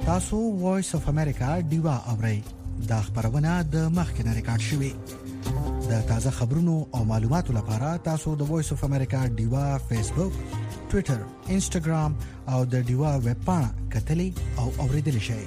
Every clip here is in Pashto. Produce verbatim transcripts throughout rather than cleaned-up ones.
تاسو وایس اف امریکا ډیوا اورئ. دا خبرونه د مخکنه ریکارډ شوې. د تازه خبرونو او معلوماتو لپاره تاسو د وایس اف امریکا ډیوا فیسبوک، ټوئیټر، انسټاګرام او د ډیوا ویب پاڼه کتلې او اوریدل شئ.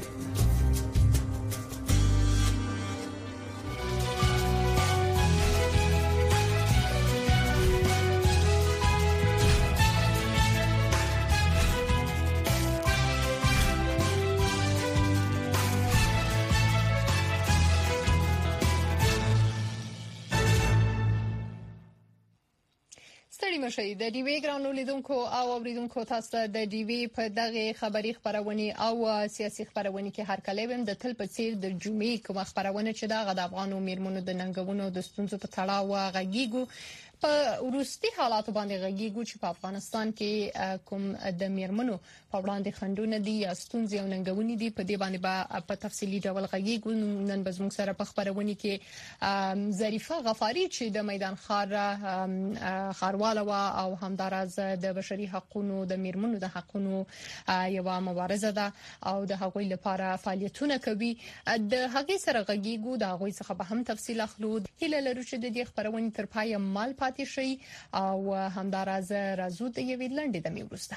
مشي د ډیوی ګرانو لیدونکو او اوریدونکو تاسو د ډیوی په دغه خبری خبرونه او سیاسي خبرونه کې هر کله ویم د تل په څیر د جمعې کوم خبرونه چې د غدابانو میرمنو د ننګونو د ستونزو په تړاو غږیږو په ورستي حالاتو باندې غږیږو چې په افغانستان کې کوم د میرمنو په وړاندې خندونه دي یا ستونزې او ننګونې دي په دې باندې په تفصیلي ډول غږیږو. نن به موږ سره په خبرونه کې ظریفه غفاری چې د میدان خار خارواله او همدارز د بشري حقوقو د میرمنو د حقوقو یو مبارزه ده او د هغوی لپاره فعالیتونه کوي. د هغې سره غږیږو د هغوی څخه به هم تفصیل اخلو. هیله لرو چې د دې خبرونه تر پایه مال پاتې شي او همدارز راځو د یوې لنډې دمې وروسته.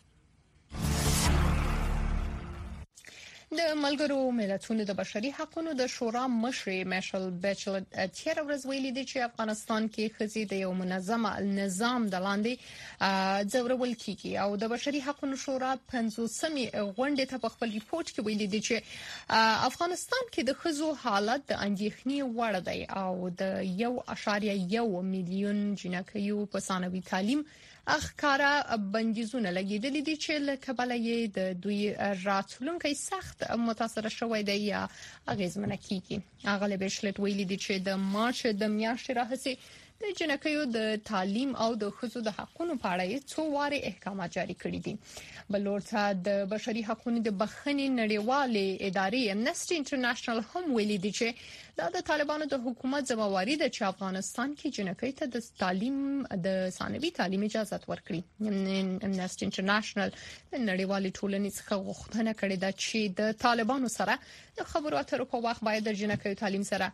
د ملګرو ملتونو د بشري حقوقو د شورا مشر میشل بیچلټ تیر ورځ ویلي دی چې افغانستان کې ښځې د یو منظم نظام د لاندې ځورول کیږي او د بشري حقوقو شورا پنځوسمې غونډې ته په خپل ریپورت کې ویلي دی چې افغانستان کې د ښځو حالت د اندېښنې وړ دی او د یو اشاریه یو میلیون جنکیو په ثانوي تعلیم اخکارا بندیزونه لګیدلې دي چې لکه بلې د دوی راتلونکي سخت متاثر شوی دی یا اغیزمنه کیږي. اغلب بیشلټ ویلي دي چې د مارچ د میاشتې راهیسې د جنکیو د تعلیم او د ښځو د حقوقو په اړه څو واره احکامات جاری کړي دي. بلورته د بشري حقوقو د بخښنې نړیوالې ادارې امنسټي انټرنیشنل هم ویلي دي چې دا د طالبانو د حکومت ځوابواري ده چې افغانستان کې جنکۍ ته د تعلیم د ثانوي تعلیم اجازه ورکړي. امنسټي انټرنیشنل د نړیوالې ټولنې څخه غوښتنه کړې ده چې د طالبانو سره د خبرو اترو په وخت باید د جنکۍ تعلیم سره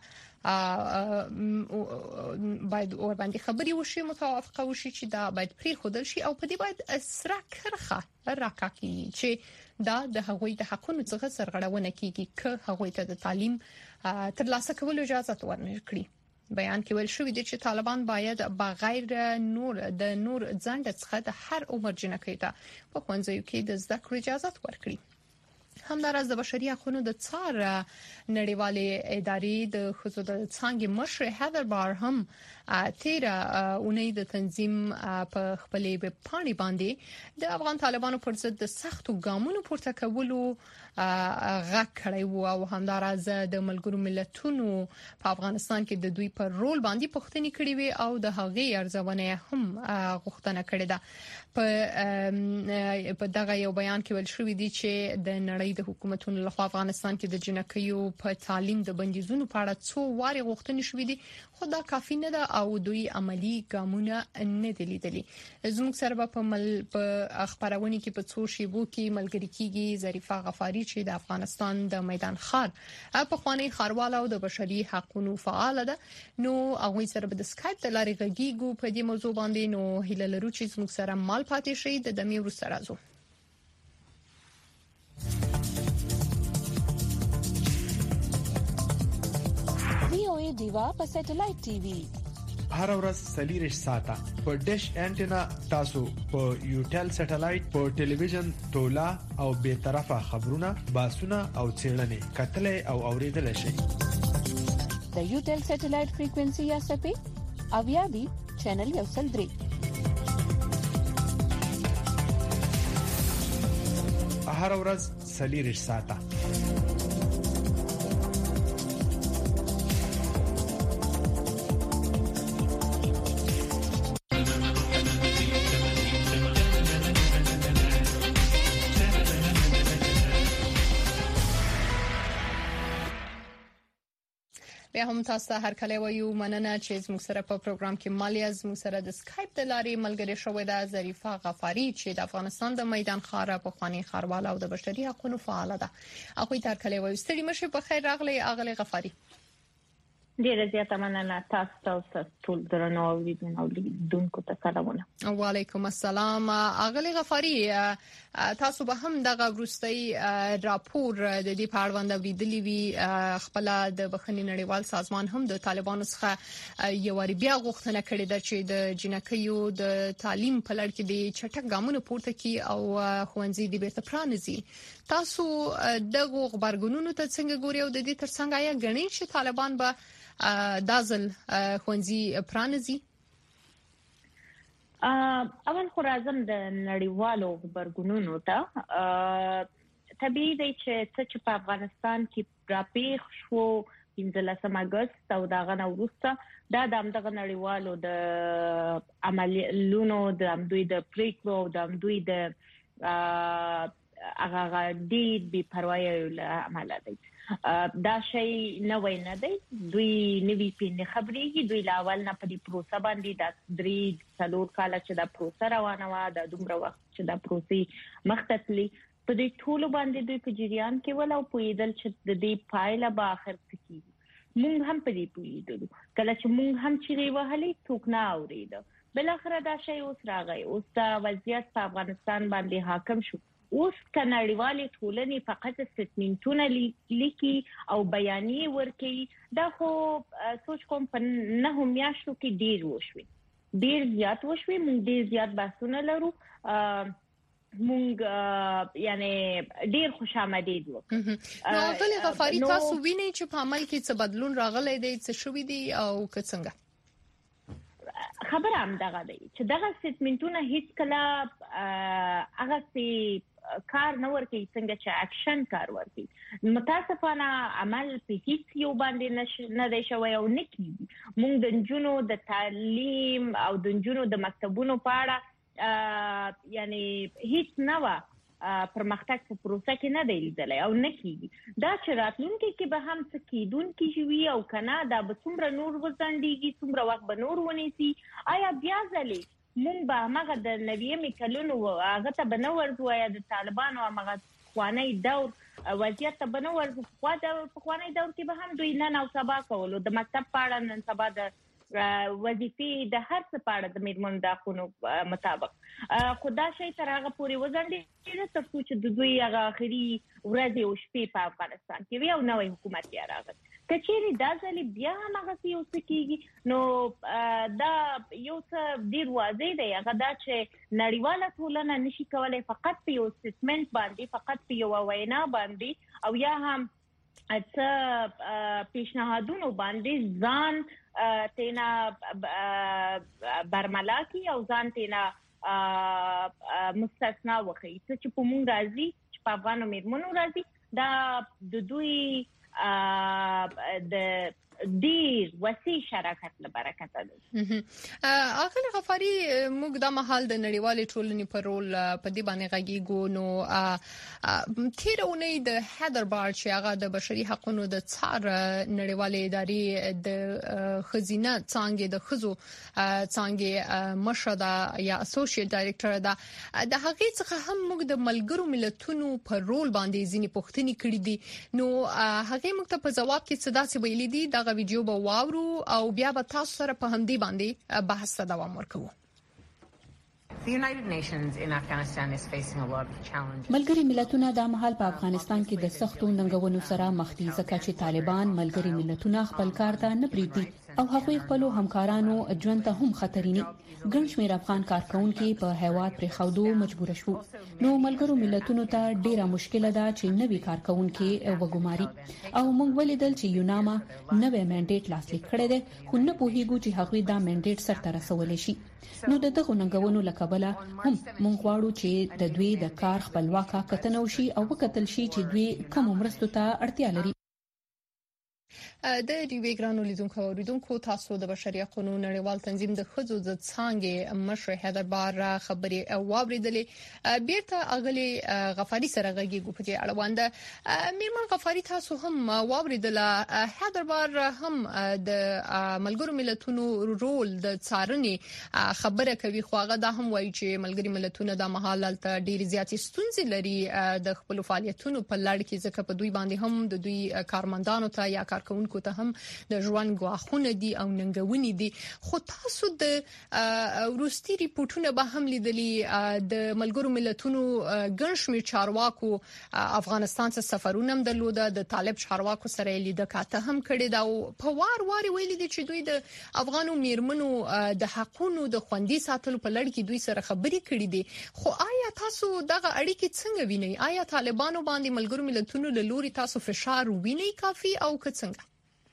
باید اور باندې خبري وشي، متوافقه وشي چې دا باید پری خودل شي او په دې باید اسره کرخه راکاکي چې دا د هغوی د حقونو څخه سرغړونه کیږي که هغوی ته د تعلیم ترلاسه کولو اجازه ورنکړي. بیان کې ویل شوی دی چې طالبان باید بغیر نور د نور ځنډ څخه د هر عمر جنکۍ ته په ښوونځیو کې د زده کړې اجازه ورکړي. همدارس د بشري حقوقو د څار نړیوالې ادارې د ښځو د څانګې مشر هیدر بار هم تیر اونۍ د تنظیم په خپلې ویب پاڼې باندې د افغان طالبانو پر ضد د سختو ګامونو پورته کولو غږ کړی و او همدارس د ملګرو ملتونو په افغانستان کې د دوی پر رول باندې پوښتنې کړې وي او د هغې ارزونه هم غوښتنه کړې ده. په په دغه یو بیان کې ویل شوی دی چې د نړۍ د حکومتونو لخوا افغانستان کې د جنکیو په تعلیم د بندیزونو په اړه څو واره غوښتنې شوې دي خو دا کافي نه ده او دوی عملی ګامونه نه دي لیدلي. زموږ سره په مل په خبرونه کې په څو شیبو کې ملګری کیږي ظریفه غفاری چې د افغانستان د میدان خار په خوانی خارواله او د بشري حقوقو فعال ده. نو هغه سره په سکایپ د لارې غږیږو په دې موضوع باندې. نو هیله لرو چې زموږ سره مال پاتې شي. د دمې ورسره راځو. وی او ای دیوا په سټلایټ ټي وي هر ورځ سلیریش ساته په ډیش انټینا تاسو په یوټل سټلایټ په ټلویزیون تولا او به طرفه خبرونه باسونه او چیرلنې کتلې او اوریدل شي. د یوټل سټلایټ فریکوئنسي یا سپې اویا بي چینل یو سل درې هر ورځ سلیریش ساته. بیا هم تاسو هر کله وایو مننه چې زموږ سره په پروګرام کې مالیا زموږ سره د اسکایپ د لارې ملګری شوې ده ظریفه غفاری چې د افغانستان د میدان خاره په خواني خارواله او د بشري حقوقو فعال ده. اخوي تر کله وایو ستړي مشه په خیر راغلي اغلی غفاری. ډیره زیاته مننه تاسو ته ټول درنو اوریدونکو اوریدونکو ته سلامونه. وعلیکم السلام. اغلی غفاری تاسو به هم دغه وروستي راپور د دې په اړه باندې ویلي وی خپل د بخښنې نړیوال سازمان هم د طالبانو څخه یو ور بیا غوښتنه کړې ده چې د جنکیو د تعلیم په لړ کې د چټک ګامونو پورته کی او خوندزي د بیرته پرانځي. تاسو دغه خبرګونونو ته څنګه ګوري او د دې ترڅنګ آیا غنی چې طالبان به دازل خوندزي پرانځي؟ اول خو راځم د نړیوالو خبرګونونو ته. طبيعي دی چې څه چې په افغانستان کې راپېښ شو پنځلسم اگست او دغه وروسته دا د دغه نړیوالو د عملیاتو د امدوی د پریکړو د امدوی د هغه د بي پروايي له عمله دی. دا شی نه وای نه دی دوی نوی پینې خبرېږي دوی لاول نه په دې پروسه باندې د درې څلور کال چې د پروسه روانه و د دومره وخت چې د پروسې مختتلی په دې ټول باندې دوی په جریان کې ول او پویدل چې د دې پایله به اخر کې مونږ هم په دې پویدل کله چې مونږ هم چې وهلې څوک نه اورید بل اخر دا شی اوس راغی اوس دا وضعیت په افغانستان باندې حاکم شو. اوس کناړیوالي ټولنې فقط سټمنټونه لیکي او بیانیه ورکي دا خو سوچ کوم په نه هم میاشتو کې ډیر وشوي ډیر زیات وشوي مونږ ډیر زیات بحثونه لرو مونږ یعنی ډیر خوشامدید وکړو. نو غلی غفاری تاسو وینئ چې په عمل کې څه بدلون راغلی دی څه شوی دی او که څنګه؟ خبر هم دغه دی چې دغه سټمنټونه هیڅ کله هغه سي کار نه ورکي څنګه چې اکشن کار ورکي. متاسفانه عمل په هیڅ یو باندې نه دی شوی او نکي مونږ د جنونو د تعلیم او د جنونو د مکتبونو په اړه یعنی هیڅ نه و پرمختګ په پروسه کې نه دی لیدلی او نکي دا چې راتلونکي کې به هم څه کیدونکي شوي او کنه دا به څومره نور وزندګي څومره وخت به نور ونیسي آیا بیا ځلې مونږ به هغه د نویمې کلونو هغه ته به نه ورځو یا د طالبانو هغه خوانی دور وضعیت ته به نه ورځو خو دا خوانی دور کې به هم دوی نن او سبا کولو د مکتب پاړه نن سبا د وظیفې د هر څه پاړه د میرمن د حقوقو مطابق خدا شي تر هغه پورې وزندې تر څو چې د دوی هغه اخري ورځې او شپې په افغانستان کې وي او نوې حکومت یې راغلی کچېری دا ځلې بیا هغه څه یو څه کیږي نو دا یو څه ډیر واضح دی هغه دا چې نړیواله ټولنه نشي کولای فقط په یو سټمنټ باندې فقط په یو وینا باندې او یا هم څه پیشنهادونو باندې ځان تینا برملا کی او ځان تینا مستثنا وکړي چې په مونږ راځي چې په افغانو میرمنو راځي دا د دوی د ډیر وسیع شراکت لپاره کتل. اخر غفاری موږ د محل د نړیوالې ټولنې په رول په دې باندې غږیږو نو تیرونی د هایدربارد چې هغه د بشري حقوقو د څار نړیوالې ادارې د خزینه څنګه د خزو څنګه مشره یا اسوسییټ ډایریکټر ده د هغه څخه هم موږ د ملګرو ملتونو په رول باندې ځینې پوښتنې کړې دي نو هغه موږ ته په جواب کې څه داسې ویلي دي دا ویډیو به واورو او بیا به تاسو سره په همدې باندې بحث ته دوام ورکوو. ملګری ملتونه د مهال په افغانستان کې د سختو ننګونو سره مخ دي ځکه چې طالبان ملګری ملتونه خپل کار ته نه پریږدي او هغوی خپل همکارانو ژوند ته هم خطرینی ګڼ شمېر افغان کارکونکو په هیواد پر خودو مجبور شو نو ملګرو ملتونو ته ډیره مشکله ده چې نوی کارکونکو وګماري او موږ ولیدل چې یوناما نوې منډیټ لاسلیک کړی دی خو نه پوهیږو چې هغوی دا منډیټ سره رسولای شي نو د دغه ننګونو لکبله هم موږ غواړو چې د دوی د کار خپلواکه کتنه وشي او وکتل شي چې دوی کوم مرستو ته اړتیا لري. د ریوی ګرانو لیدونکو اوریدونکو تاسو د بشري حقوقو نړیوال تنظیم د خځو د څانګې مشر حیدر بار خبري واوریدلې بیرته اغلی غفاری سره غږیږي په دې اړوند میرمن غفاری تاسو هم واوریدل حیدر بار هم د ملګرو ملتونو رول د څارنې خبره کوي خو هغه دا هم وایي چې ملګری ملتونه د محلل ته ډیر زیات ستونزې لري د خپل فعالیتونو په لړ کې ځکه په دوی باندې هم د دوی کارمندانو ته یا کارکونکو ته هم د ژوند غواخونه دي او ننګونی دي خو تاسو د روسي ریپورتونه به هم لیدلې د ملګرو ملتونو ګنشمیر چارواکو افغانستان څخه سفرونه هم درلوده د طالب چارواکو سره لیده کاته هم کړي دا او په وار وار ویل دي چې دوی د افغانو میرمنو د حقونو د خوندي ساتلو په لړ کې دوی سره خبري کړي دي خو آیا تاسو دغه اړیکې څنګه وینئ آیا طالبانو باندې ملګرو ملتونو له لوري تاسو فشار وینئ کافي او که څنګه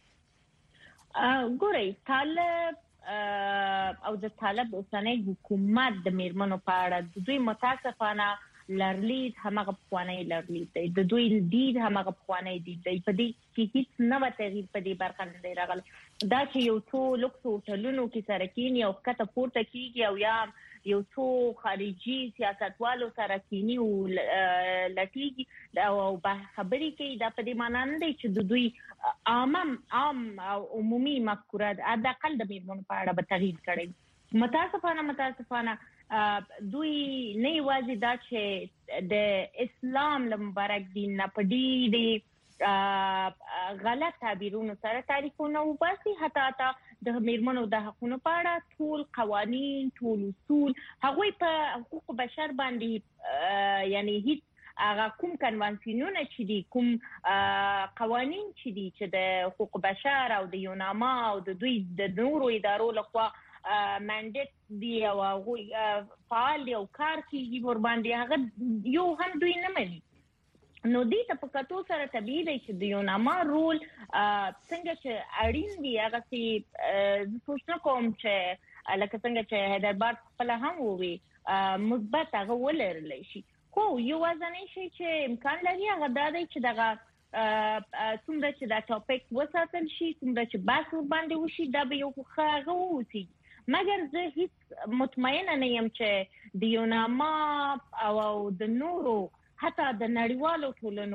ګورئ طالب او د طالب اوسنۍ حکومت د میرمنو په اړه د دوی متاسفانه لرلید همغه پخوانی لرلید دی د دوی دید همغه پخوانی دید دی په دې کې هیڅ نوې تغییر په دې برخه نه دی راغلی دا چې یو څو لوکس هوټلونو کې سره کېني او کته پورته کیږي او یا یو څو خارجي سیاستوالو سره کینی او لټیږي او خبرې کوي دا په دې معنی نه دی چې د دوی عام عام او عمومي مفکوره د اقل د میرمنو په اړه به تغییر کړي متاسفانه متاسفانه دوی نه یوازې دا چې د اسلام له مبارک دین نه پدې دي غلط تعبیرونو سره تعریفونه وباسي حتی حتی د میرمنو د حقوقو په اړه ټول قوانين ټول اصول هغه په حقوق بشر باندې یعنی هیڅ هغه کوم کنوانسیونونه چې دي کوم قوانين چې دي چې د حقوق بشر او د یوناما او د دوی د نورو ادارو لخوا منډیټ دی او هغه فعال دی او کار کوي ور باندې هغه یو هم دوی نه مني نو دې ته په کتو سره طبيعي دی چې د یوناما رول څنګه چې اړین دی هغه چې سوچنه کوم چې لکه څنګه چې حیدر بار خپل هم وي مثبت هغه ولرلی شي خو یو ځنې شي چې امکان لري هغه دا دی چې دغه څومره چې دا ټاپک وساتل شي څومره چې بحث باندې وشي دا به یو ښه ووسی مګر زه هیڅ مطمئنه نه یم چې د یوناما او د نورو حتی د نړیوالو ټولنو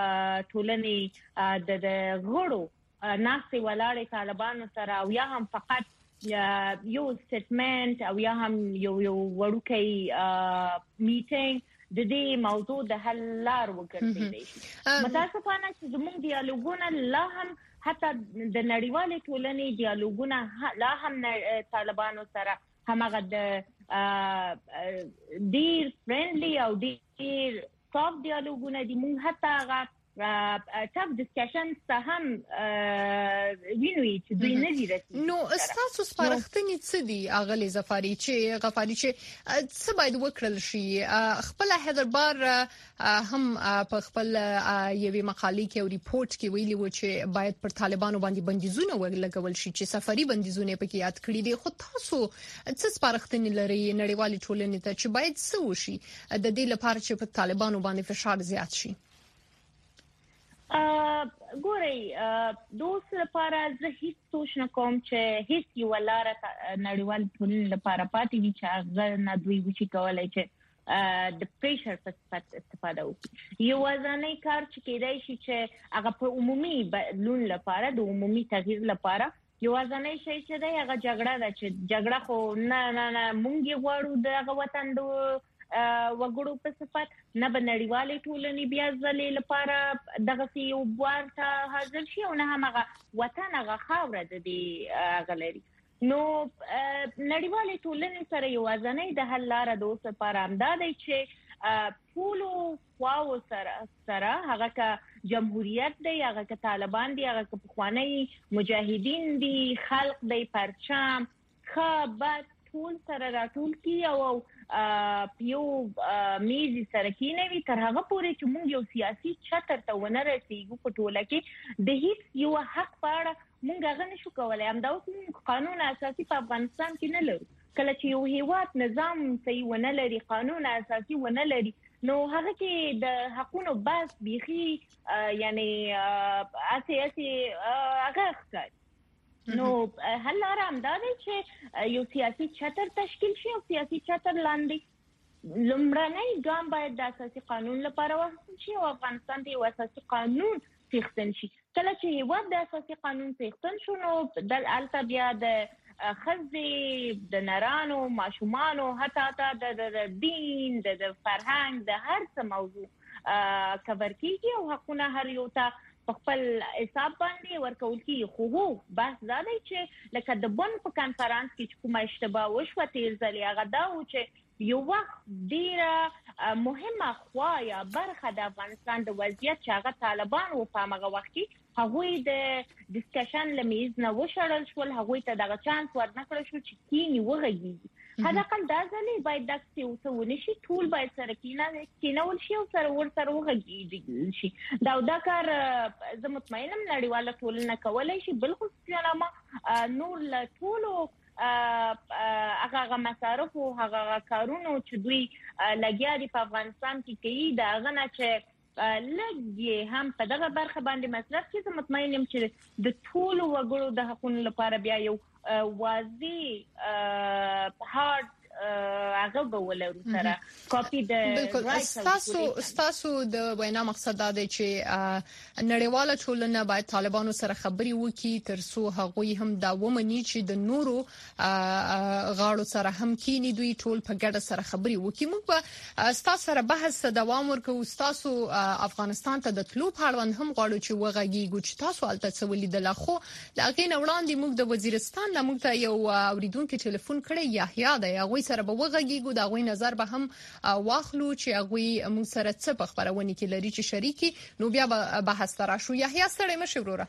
ټولنې د غړو ناسې ولاړې طالبانو سره او یا هم فقط یو سټمنټ او یا هم یو یو وړوکی میټینګ د دې موضوع د حل لار وګرځي متاسفانه چې زموږ ډیالوګونه لا هم حتی د نړیوالې ټولنې ډیالوګونه لا هم طالبانو سره همغه د ډیر فرندلی او ډیر صاف ډیالوګونه دي موږ حتی هغه ټاپ ډسکشن ته هم وینوي چې دوی نه دي رسېدلي نو تاسو سپارښتنې څه دي اغلی زفاری چې غفاری چې څه باید وکړل شي خپل حیدر بار هم په خپل یوې مقالې کې او ریپورت کې ویلي و چې باید پر طالبانو باندې بندیزونه ولګول شي چې سفري بندیزونه پکې یاد کړی دي خو تاسو څه سپارښتنې لري نړیوالې ټولنې ته چې باید څه وشي د دې لپاره چې په طالبانو باندې فشار زیات شي ګورئ دوس لپاره زه هیڅ سوچ نه کوم چې هیڅ یو لاره نړیوال ټولنې لپاره پاتې وي چې هغه نه دوی وشي کولای چې د پریشر په صفت استفاده وکړي یو ځاني کار چې کېدای شي چې هغه په عمومي بدلون لپاره د عمومي تغییر لپاره یو ځاني شي چې دا هغه جګړه ده چې جګړه خو نه نه نه مونږ یې غواړو د وطن د وګړو په صفت نه بنړیوالې ټولنې بیا ځلې لپاره دغه یو ورته حاضر شي او نه هغه وطن هغه خاور د دې غلري نو نړیوالې ټولنې سره یو ځنې د حل لار د اوس لپاره امدادي چې ټولو خواو سره سره هغه ک جمهوریت دی هغه ک طالبان دي هغه ک پخوانی مجاهدین دي خلق دی پرچم خبر ټول سره راټول کی او پیو میزي سره کینوي تر هغه پورې چې موږ یو سیاسي چتر ته ونه رسیږو په ټوله کې د هیڅ یو حق پاړه موږ هغه نشو کولای هم دا اوس قانون اساسي په افغانستان کې نه لرو کله چې یو هیواد نظام صحیح ونه لري قانون اساسي ونه لري نو هغه کې د حقونو بس بيخي یعنی اسی اسی هغه ښکاري نو هل لارم دا دی چې یو سیاسي چتر تشکیل شي او سیاسي چتر لاندې لمړنۍ ګام باید د اساسي قانون لپاره واخیستل شي او افغانستان ته یو اساسي قانون څښتن شي. کله چې یو د اساسي قانون څښتن شو نو د الته بیا د خزي د نرانو ماشومانو حتی حتی د دین د فرهنګ د هر څه موضوع کور کیږي او حقونه هر یو ته خپل حساب باندې ورکول کیږي. خو بس دا دی چې لکه د بن په کانفرنس کې کومه اشتباه وشوه تیر ځل هغه دا و چې یو وخت ډیره مهمه خوا یا برخه د افغانستان د وضعیت چې هغه طالبان و په هغه وخت کې هغوی د ډیسکشن لمیز نه وشړل شول، هغوی ته دغه چانس ورنکړل شو چې کینی وغږیږي. حداقل دا ځلې باید د څه ونشي، ټول باید سره کینه کینول شي او سره ورسره وغږیږي شي. دا دا کار زه مطمئنم نړیواله ټولنه کولای شي، بل خصوصا ما نور له ټولو هغه هغه مصارف او هغه کارونو چې دوی لګیا دي په افغانستان کې کوي دا غنه چې لږ هم په دغه برخه باندې مصرف چې زه مطمئن یم چې د ټولو وګړو د حقوقو لپاره بیا یو واضح هارد هغه به ولرو سره کاپی د تاسو تاسو د وینا مقصد دا دی چې نړیواله ټولنه باید طالبانو سره خبري وکړي ترڅو هغوی هم دا ومني چې د نورو غاړو سره هم کینی دوی ټول په ګډه سره خبري وکړي. موږ به تاسو سره بحث دوام ورکوو. تاسو افغانستان ته د تلو په اړه هم غواړو چې وغږیږو چې تاسو الته څه ولیدل. خو لاغې نه وړاندې موږ د وزیرستان نه موږ ته یو اوریدونکو ټلیفون کړی یحیی دی، هغه سره به وغږیږو، دا غوي نظر به هم واخلو چې هغه موږ سره څه په خبرونه کې لري چې شریکي نو بیا به بحث تر شو. یحیی ستړی مشه وروره.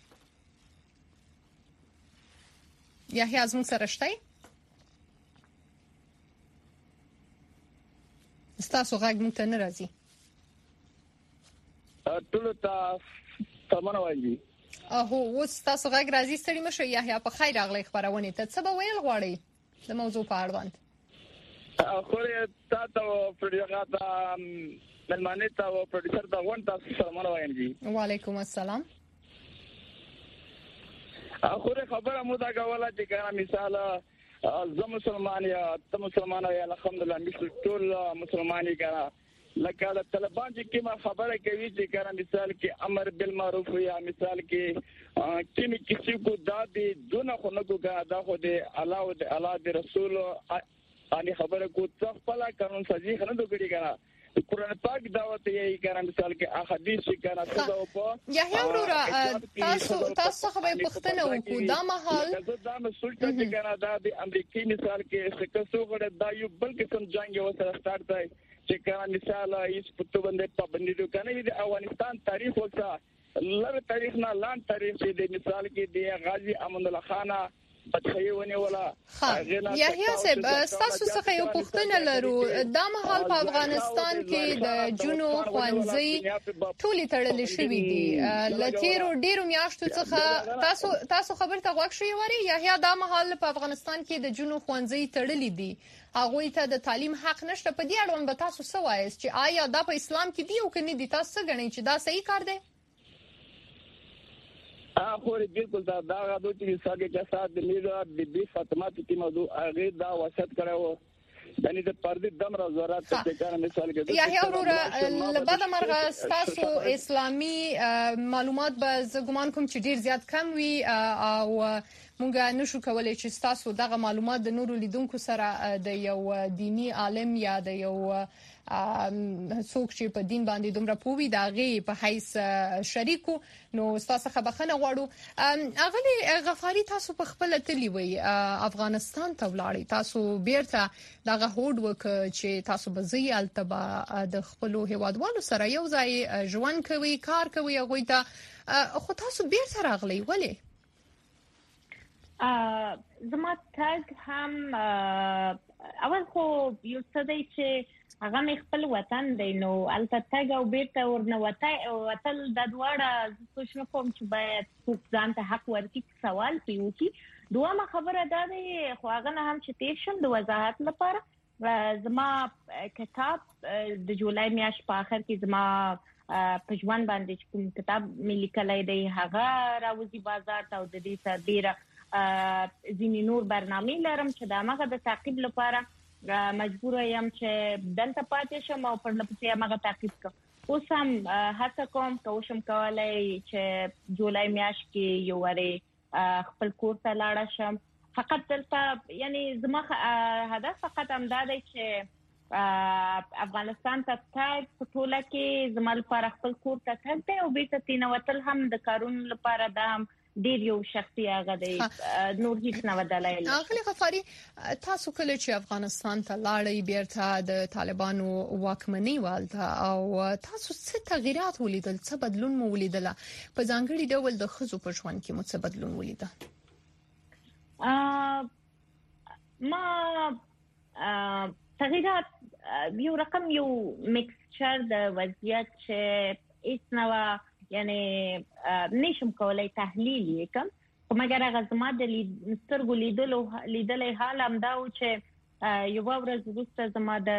یحیی از موږ سره شته؟ ستاسو غږ موږ ته نه راځي. ټول ته تمنه وایي. هو اوس تاسو غږ راځي، ستړی مشه. یحیی په خیر راغلی خبرونه ته. څه به ویل غواړي د موضوع په اړه باندې؟ خوره تاسو پروګرام ته ملمانه ته او پروډوسر ته وان تاسو سلام وایم جی. وعلیکم السلام. خوره خبره مو دا غواړه چې کنه مثال زم مسلمان یا ته مسلمان یا الحمدلله مثل ټول مسلمانۍ کنه لکه د طالبان چې کومه خبره کوي چې کنه مثال کې امر بالمعروف یا مثال کې کینی کسی کو دادی دونه خو نه ګا دا خو د الله او د الله د رسول اني خبره کو څخ پلا قانون سازي خنه دوګړي کنه قرآن پاک دعوت یې کنه مثال کې احادیث کنه څه په یحیی وروره تاسو تاسو خو به پښتنه وکړو دا مهال دا مسول ته کنه دا د امریکای مثال کې څه څو غړ دا یو بل قسم جنگ یو سره سٹارټ دی چې کنه مثال هیڅ پټو باندې پابندي کنه د افغانستان تاریخ وڅ لر تاریخ نه لان تاریخ چې د مثال کې د غازی امان الله خان یحیی صاحب تاسو څخه یو پوښتنه لرو. دا مهال په افغانستان کې د جنو خوانځي ټولې تړلې شوې دي لتیرو ډیرو میاشتو څخه. تاسو تاسو خبر ته غوښ شئ وری یحیی دا مهال په افغانستان کې د جنو خوانځي تړلې دي، هغه ته د تعلیم حق نشته. په دې اړه به تاسو څه وایئ چې آیا دا په اسلام کې دی او کني دي؟ تاسو څنګه غواړئ چې دا صحیح کار دی؟ خوري بالکل دا دا غوډو چې ساګه چې سات د لیدر د بي فاطمه کې موضوع هغه دا وسط کړو دني د پردي دم را زورات ته کار مثال کې یحیی وروره لبد مرغه تاسو اسلامي معلومات به زګمان کوم چې ډیر زیات کم وي او مونږ نشو کولای چې تاسو دغه معلومات د نورو لیدونکو سره د یو دینی عالم یا د یو څوک چې په دین باندې دومره پوي دا غي په حیث شریکو نو تاسو خبرخنه غواړو. اغلی غفاری تاسو په خپل تلی وي افغانستان ته ولاړی، تاسو بیرته دغه هوډ وک چې تاسو به زی التبا د خپل هیوادوالو سره یو ځای ژوند کوي کار کوي هغه ته، خو تاسو بیرته راغلی ولی؟ زما تاګ هم اول خو یو څه دی چې هغه مې خپل وطن دی نو الته تاګ او بیرته ورنه وته وتل د دواړه سوچ نه کوم چې باید څوک ځان ته حق ورکړي سوال پیو کی. دوه خبره ده خو هغه نه هم چې تیر شم د وضاحت لپاره زما کتاب د جولای میاشت په اخر کې زما په ژوند باندې کوم کتاب ملي کلای دی هغه راوځي بازار ته او د دې سربېره ځینې نور برنامې لرم چې دا مغه د تعقیب لپاره مجبور یم چې دلته پاتې شم او پر لپسې هغه تعقیب کوم. اوس هم هڅه کوم کوشم کولای چې جولای میاشت کې یو وری خپل کور ته لاړ شم. فقط دلته یعنی زما هدف فقط هم دا دی چې افغانستان ته تګ په ټوله کې زما لپاره خپل کور ته تګ دی او بیرته تینوتل هم د کارونو لپاره دا ډیر یو شخصي هغه دی نور هیڅ نه ودلایل. اغلی غفاری تاسو کله چې افغانستان ته لاړی بیرته د طالبانو واکمنۍ والته او تاسو څه تغیرات ولیدل څه بدلون مو ولیدل په ځانګړي ډول د خزو په ژوند کې مو څه بدلون ولیدل؟ ما تغیرات یو رقم یو میکسچر د وضعیت چې هیڅ نو یعنی نشم کولای تحلیل وکم مګر هغه زما د سترګو لیدلو لیدلې حال هم دا و چې یو ورځ وروسته زما د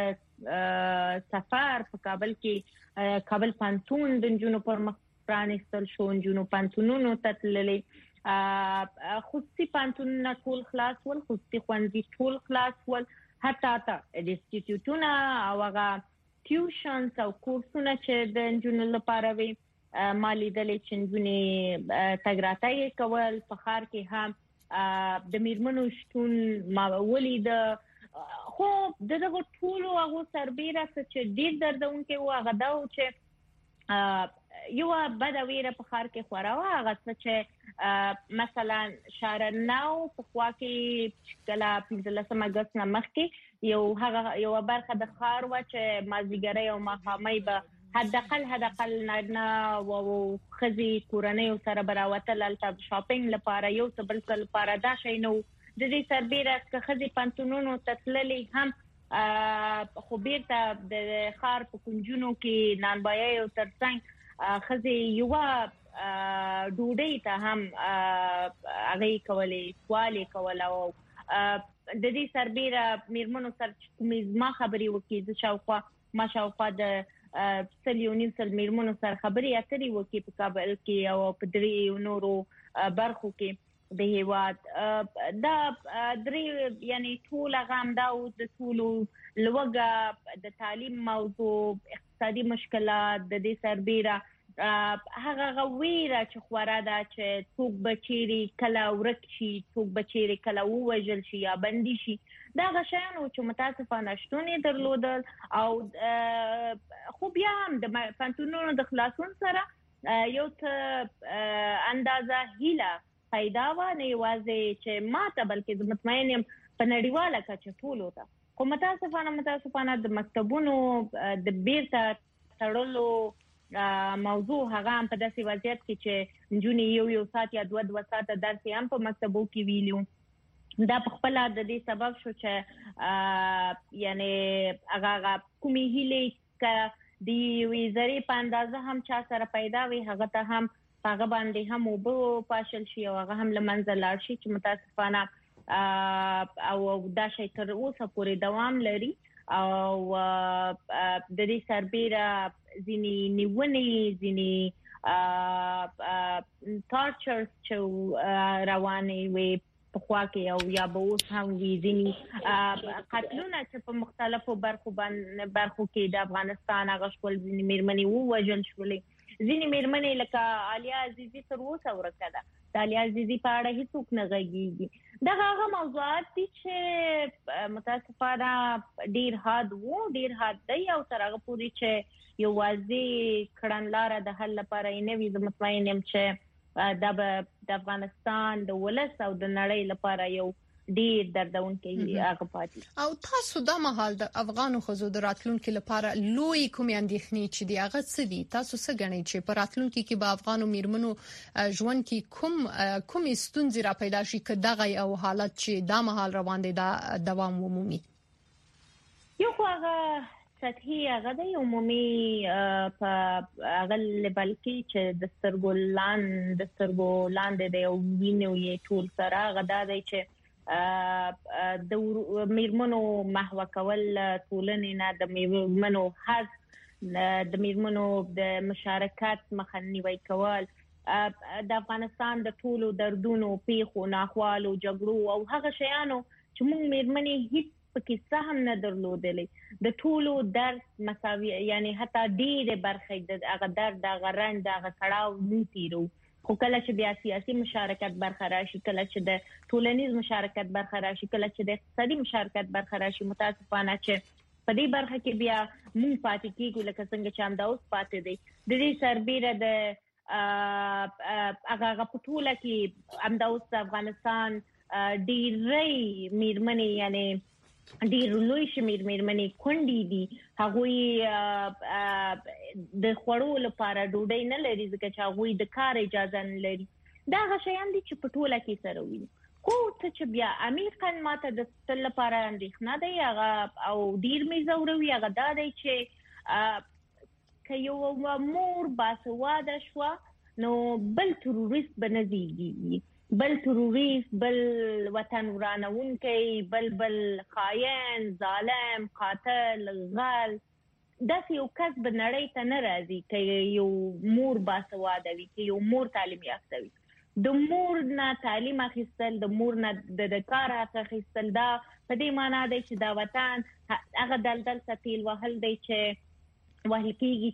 سفر په کابل کې کابل پانتون د جنونو پر مخ پرانستل شو جنونو پانتونونو تتللې خصوصي پانتونونه ټول خلاص ول خصوصي خوندې ټول خلاص ول حتی تا انسټیټیوټونه او هغه ټیوشنز او کورسونه چې د جنونو لپاره وي مالی دلې چنجونی تګراتای کول په خار کې هم د میرمنو شتون ما ولید خو دغه ټول هغه سربېره چې ډیر دردون کې و هغه دا و چې یو بدویره په خار کې خوراوه هغه چې مثلا شارناو په خوا کې کلا پنځلسمه اگست نه مخکې یو هغه یو برخه د خار و چې مازیګری او مخامې به حداقل حداقل نه او خزي کورنۍ سره براوتل الته شاپینګ لپاره یو څه بل څه لپاره دا شي نو د دې سربېره که خزي پانتونونو تتللي هم خو بیرته د خار په کنجونو کې نانبایي او ترڅنګ خزي یو ډوډۍ ته هم هغه کولې سوالې کول او د دې سربېره میرمنو سره کومې ما خبري وکړي د شاوخوا ما شاوخوا د سلیونیم سل میرمنو سره خبري اترې وکړي په کابل کې او په درې نورو برخو کې د هیواد دا درې یعنی ټول غام دا او د ټول لوګه د تعلیم موضوع اقتصادي مشکلات د دې سربېره هغه غویره چې خورا دا چې څوک بچيري کلا ورک شي څوک بچيري کلا ووجل شي یا بندي شي دا غشانو چې متاسفانه شتونې درلودل او خو بیا هم د پانتونونو د خلاصون سره یو څه اندازه هیله پیدا و نه یوازې چې ماته بلکې مطمئن یم په نړیواله کچه ټول وته خو متاسفانه متاسفانه د مکتبونو د بیرته تړلو موضوع هغه هم په داسې وضعیت کې چې جونی یو یو سات یا دوه دوه ساعت درس هم په مکتبو کې ویلو دا په خپل د دې سبب شو چې یعنی هغه کومې هلي ک دی ویزري په اندازه هم چا سره پیدا وي هغه ته هم هغه باندې هم وبو پاشل شي او هغه هم لمنځه لاړ شي چې متاسفانه او دا شي تر اوسه پورې دوام لري او د دې سربېره ځینې نیونې ځینې ټارچرز چې روانې وي په خوا کې او یا به اوس هم وي ځینې قتلونه چې په مختلفو برخو باندې برخو کې د افغانستان هغه شول ځینې میرمنې ووژل شولې ځینې میرمنې لکه علیا عزیزي تر اوسه ورکه ده د علیا عزیزي په اړه هیڅوک نه غږیږي دا هغه موضوعات دي چې متاسفانه ډیر حاد وو ډیر حاد دی او تر هغه پورې چې یو واضح کړنلاره د حل لپاره نه وي زه مطمئن یم چې د افغانستان د ولس او د نړۍ لپاره یو ډیر دردونکي هغه پاتې او تاسو د مهال د افغانو خزو د راتلونکو لپاره لوی کوم اندېښنې چې دی هغه څه دي تاسو څه غنئ چې په راتلونکو کې به افغانو میرمنو ژوند کې کوم کوم ستونزې را پیدا شي کداغه او حالت چې د مهال روان دي دا دوام ومومي یو هغه سطحي هغه د عمومي په هغه لیبل کې چې د سترګو لاندې د سترګو لاندې د وینو یې ټول سره هغه د چې د میرمنو محو کول ټولنې نه د میرمنو حق د میرمنو د مشارکت مخنیوي کول د افغانستان د ټولو دردونو پیښو ناخوالو جګړو او هغه شیانو چې موږ میرمنې هیڅ پکې څه هم نه درلودلې د ټولو درس مساوي یعنی حتی ډېر برخه د هغه درد د غرند د هغه کړهو نوتیرو خو کله چې بیا سیاسي مشارکت برخه راشي کله چې د ټولنیز مشارکت برخه راشي کله چې د اقتصادي مشارکت برخه راشي متاسفانه چې په دې برخه کې بیا مونږ پاتې کیږو لکه څنګه چې همدا اوس پاتې دي د دې سربېره د هغه په ټوله کې همدا اوس افغانستان ډېرې میرمنې یعنی ډېر لوی شمیر میرمنې کونډې دي هغوی د خوړو لپاره ډوډۍ نه لري ځکه چې هغوی د کار اجازه نه لري دا هغه شیان دي چې په ټوله کې سره وي خو څه چې بیا عمیقاً ماته د تل لپاره اندېښنه دی هغه او ډېر مې ځوروي هغه دا دی چې که یو مور باسواده شوه نو بل تروریست به نه زیږي بل تروریست بل وطن ورانونکی بل بل خائن ظالم قاتل غل داسې یو کس به نړۍ ته نه راځي که یو مور باسواده وي که یو مور تعلیم یافته وي د مور نه تعلیم اخیستل د مور نه د کار حق اخیستل دا په دې معنا دی چې دا وطن هغه دلدل ته تیل وهل دی چې وهل کېږي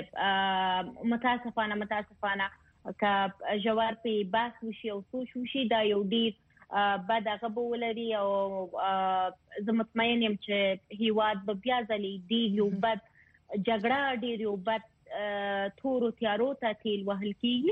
چې متاسفانه متاسفانه که جوار په باس وشي او سوچ وشي دا یو ډیر بد هغه به ولري او زه مطمئن یم چې هیواد به بیا ځلې ډیر یو بد جګړه ډیر یو بد تورو تیارو ته تیل وهل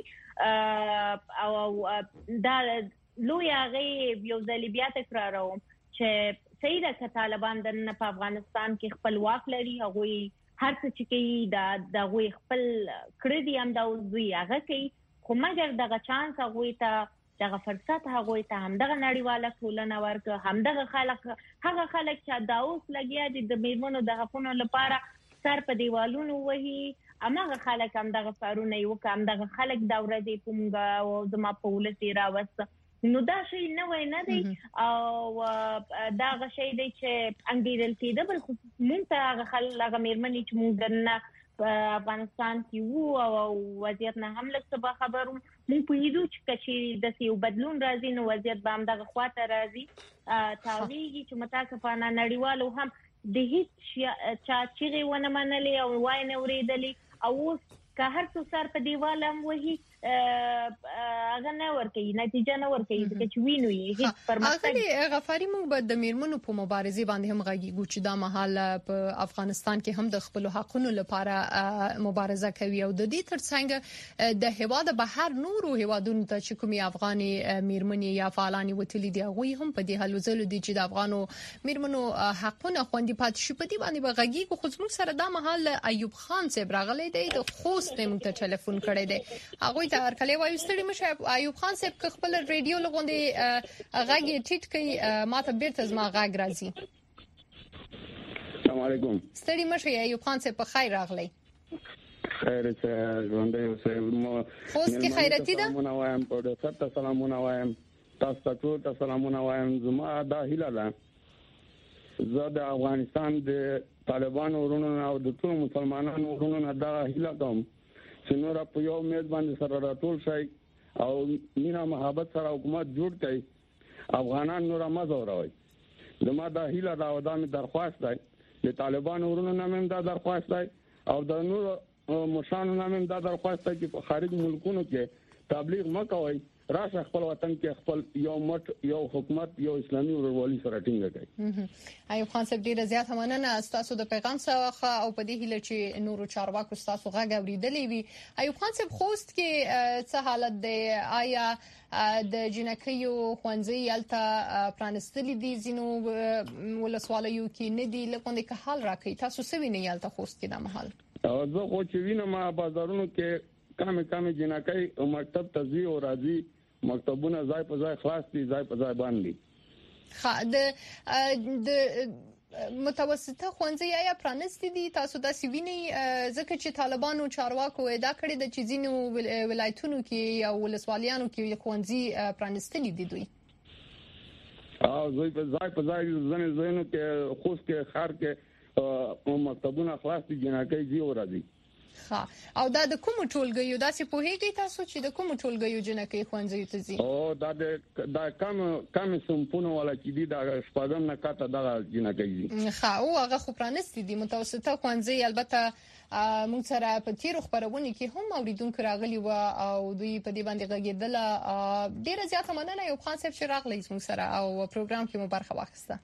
کېږي او دا لوی هغه یو ځلې بیا تکراروم چې صحیح ده که طالبان د نن په افغانستان کې خپل واک لري هغوی هر څه چې کوي دا د هغوی خپل کړي دي همدا اوس دوی هغه کوي خو مګر دغه چانس هغوی ته دغه فرصت هغوی ته همدغه نړیواله ټولنه ورکړه همدغه خلک هغه خلک چې دا اوس لګیا دي د میرمنو د حقونو لپاره سر په دیوالونو وهي هماغه خلک همدغه کارونه یې وکړه همدغه خلک دا ورځې په موږ او زما په ولس یې راوسته نو دا شی نوی نه دی او دا هغه شی دی چې انګېرل کېده بل خو موږ ته هغه خلک هغه میرمنې چې موږ درنه په افغانستان کې وو او وضعیت نه هم لږ څه باخبر وو موږ پوهېدو چې که چېرې داسې یو بدلون راځي نو وضعیت به همدغه خواته راځي تاویږي چې متاسفانه نړیوالو هم د هیڅ چا چیغې ونه منلې او وای نه اورېدلې او اوس که هر څو سر په دیوال هم وهي هغه نه ورکوي نتیجه نه ورکوي ځکه چې وینو یې هیڅ پرمختګ اغلې غفاري موږ به د میرمنو په مبارزې باندې هم غږیږو چې دا مهال په افغانستان کې هم د خپل حقونو لپاره مبارزه کوي او د دې ترڅنګ د هیواد بهر نورو هیوادونو ته چې کومي افغاني میرمنې یا فعالانی وتلي دي هغه هم په دې حل وزل دي چې د افغانو میرمنو حقونه خوندي پاتې شي په دې باندې به غږیږو خو موږ سره دا مهال ایوب خان صاحب راغلی دی د خوست موږ ته ټلیفون کړی دی هغه ته ورکلې وایو ستړي مشه ایوب خان صاحب که خپل ریډیو لغوندې غږی ټیټ کړي ماته بیرته زما غږ راځي السلام علیکم ستړي مشه ایوب خان صاحب په خیر راغلی خیر څه ژوندې اوسه خوست کې خیرتي ده سلامونه وایم په دې سره سلامونه وایم تاسو ته ټول سلامونه وایم زما دا هیله ده زه د افغانستان د طالبانو ورونو او د ټول مسلمانانو ورونو دا هیله کوم چې نور په یو میز باندې سره راټول شي او مینا محبت سره حکومت جوړ کړي افغانان نور مزه وروي زما دا هیله دا او دا درخواست دی د طالبانو ورونو نامم دا درخواست دی او د نور مشانو نامم دا درخواست دی چې په خارج ملکونو کې تبلیغ مکوئ راشه خپل وطن کې خپل یو مټ یو حکومت یو اسلامي ورولي سره ټینګ کړي ایوب خان صاحب ډیره زیات مننه تاسو د پیغام څخه او په دې هیله چې نورو چارواکو تاسو غږ اوریدلې وي ایوب خان صاحب خوست کې څه حالت دی آیا د جنکیو خوانځي الته پرانستلې دي زینو ولسوالیو کې نه دی لکه که حال راکې تاسو سوي نه یالته خوست کې د محل او زه خو چې وینم بازارونو کې کم کم جنکای او مکتب تزوی او راځي مکتبونه ځای په ځای خلاص دي ځای په ځای باندې خا د د متوسطه خوانځي یا پرانستي دي تاسو د سیویني ځکه چې طالبانو چارواکو ادا کړی د چیزینو ولایتونو کې یا ولسوالیانو کې خوانځي پرانستلي دي دوی او زوی په ځای په ځای ځنه زینو کې خوش کې خار کې او مکتبونه خلاص دي جنکې دی ورادي ها او دا د کوم ټولګیو داسې په هیګي تاسو چې د کوم ټولګیو جنکې خوانځي ته زی او دا د دا کم کم سمپونه ولا چې دي دا شپږم نه کاته دا جنکې دي ها او هغه خو پرانستي دي متوسطه خوانځي البته موږ سره په تیر خبرونه کې هم اوریدونکو راغلي و او دوی په دې باندې غږیدل ډیره زیاته مننه یو خان صاحب چې راغلی موږ سره او پروګرام کې مو برخه واخیسته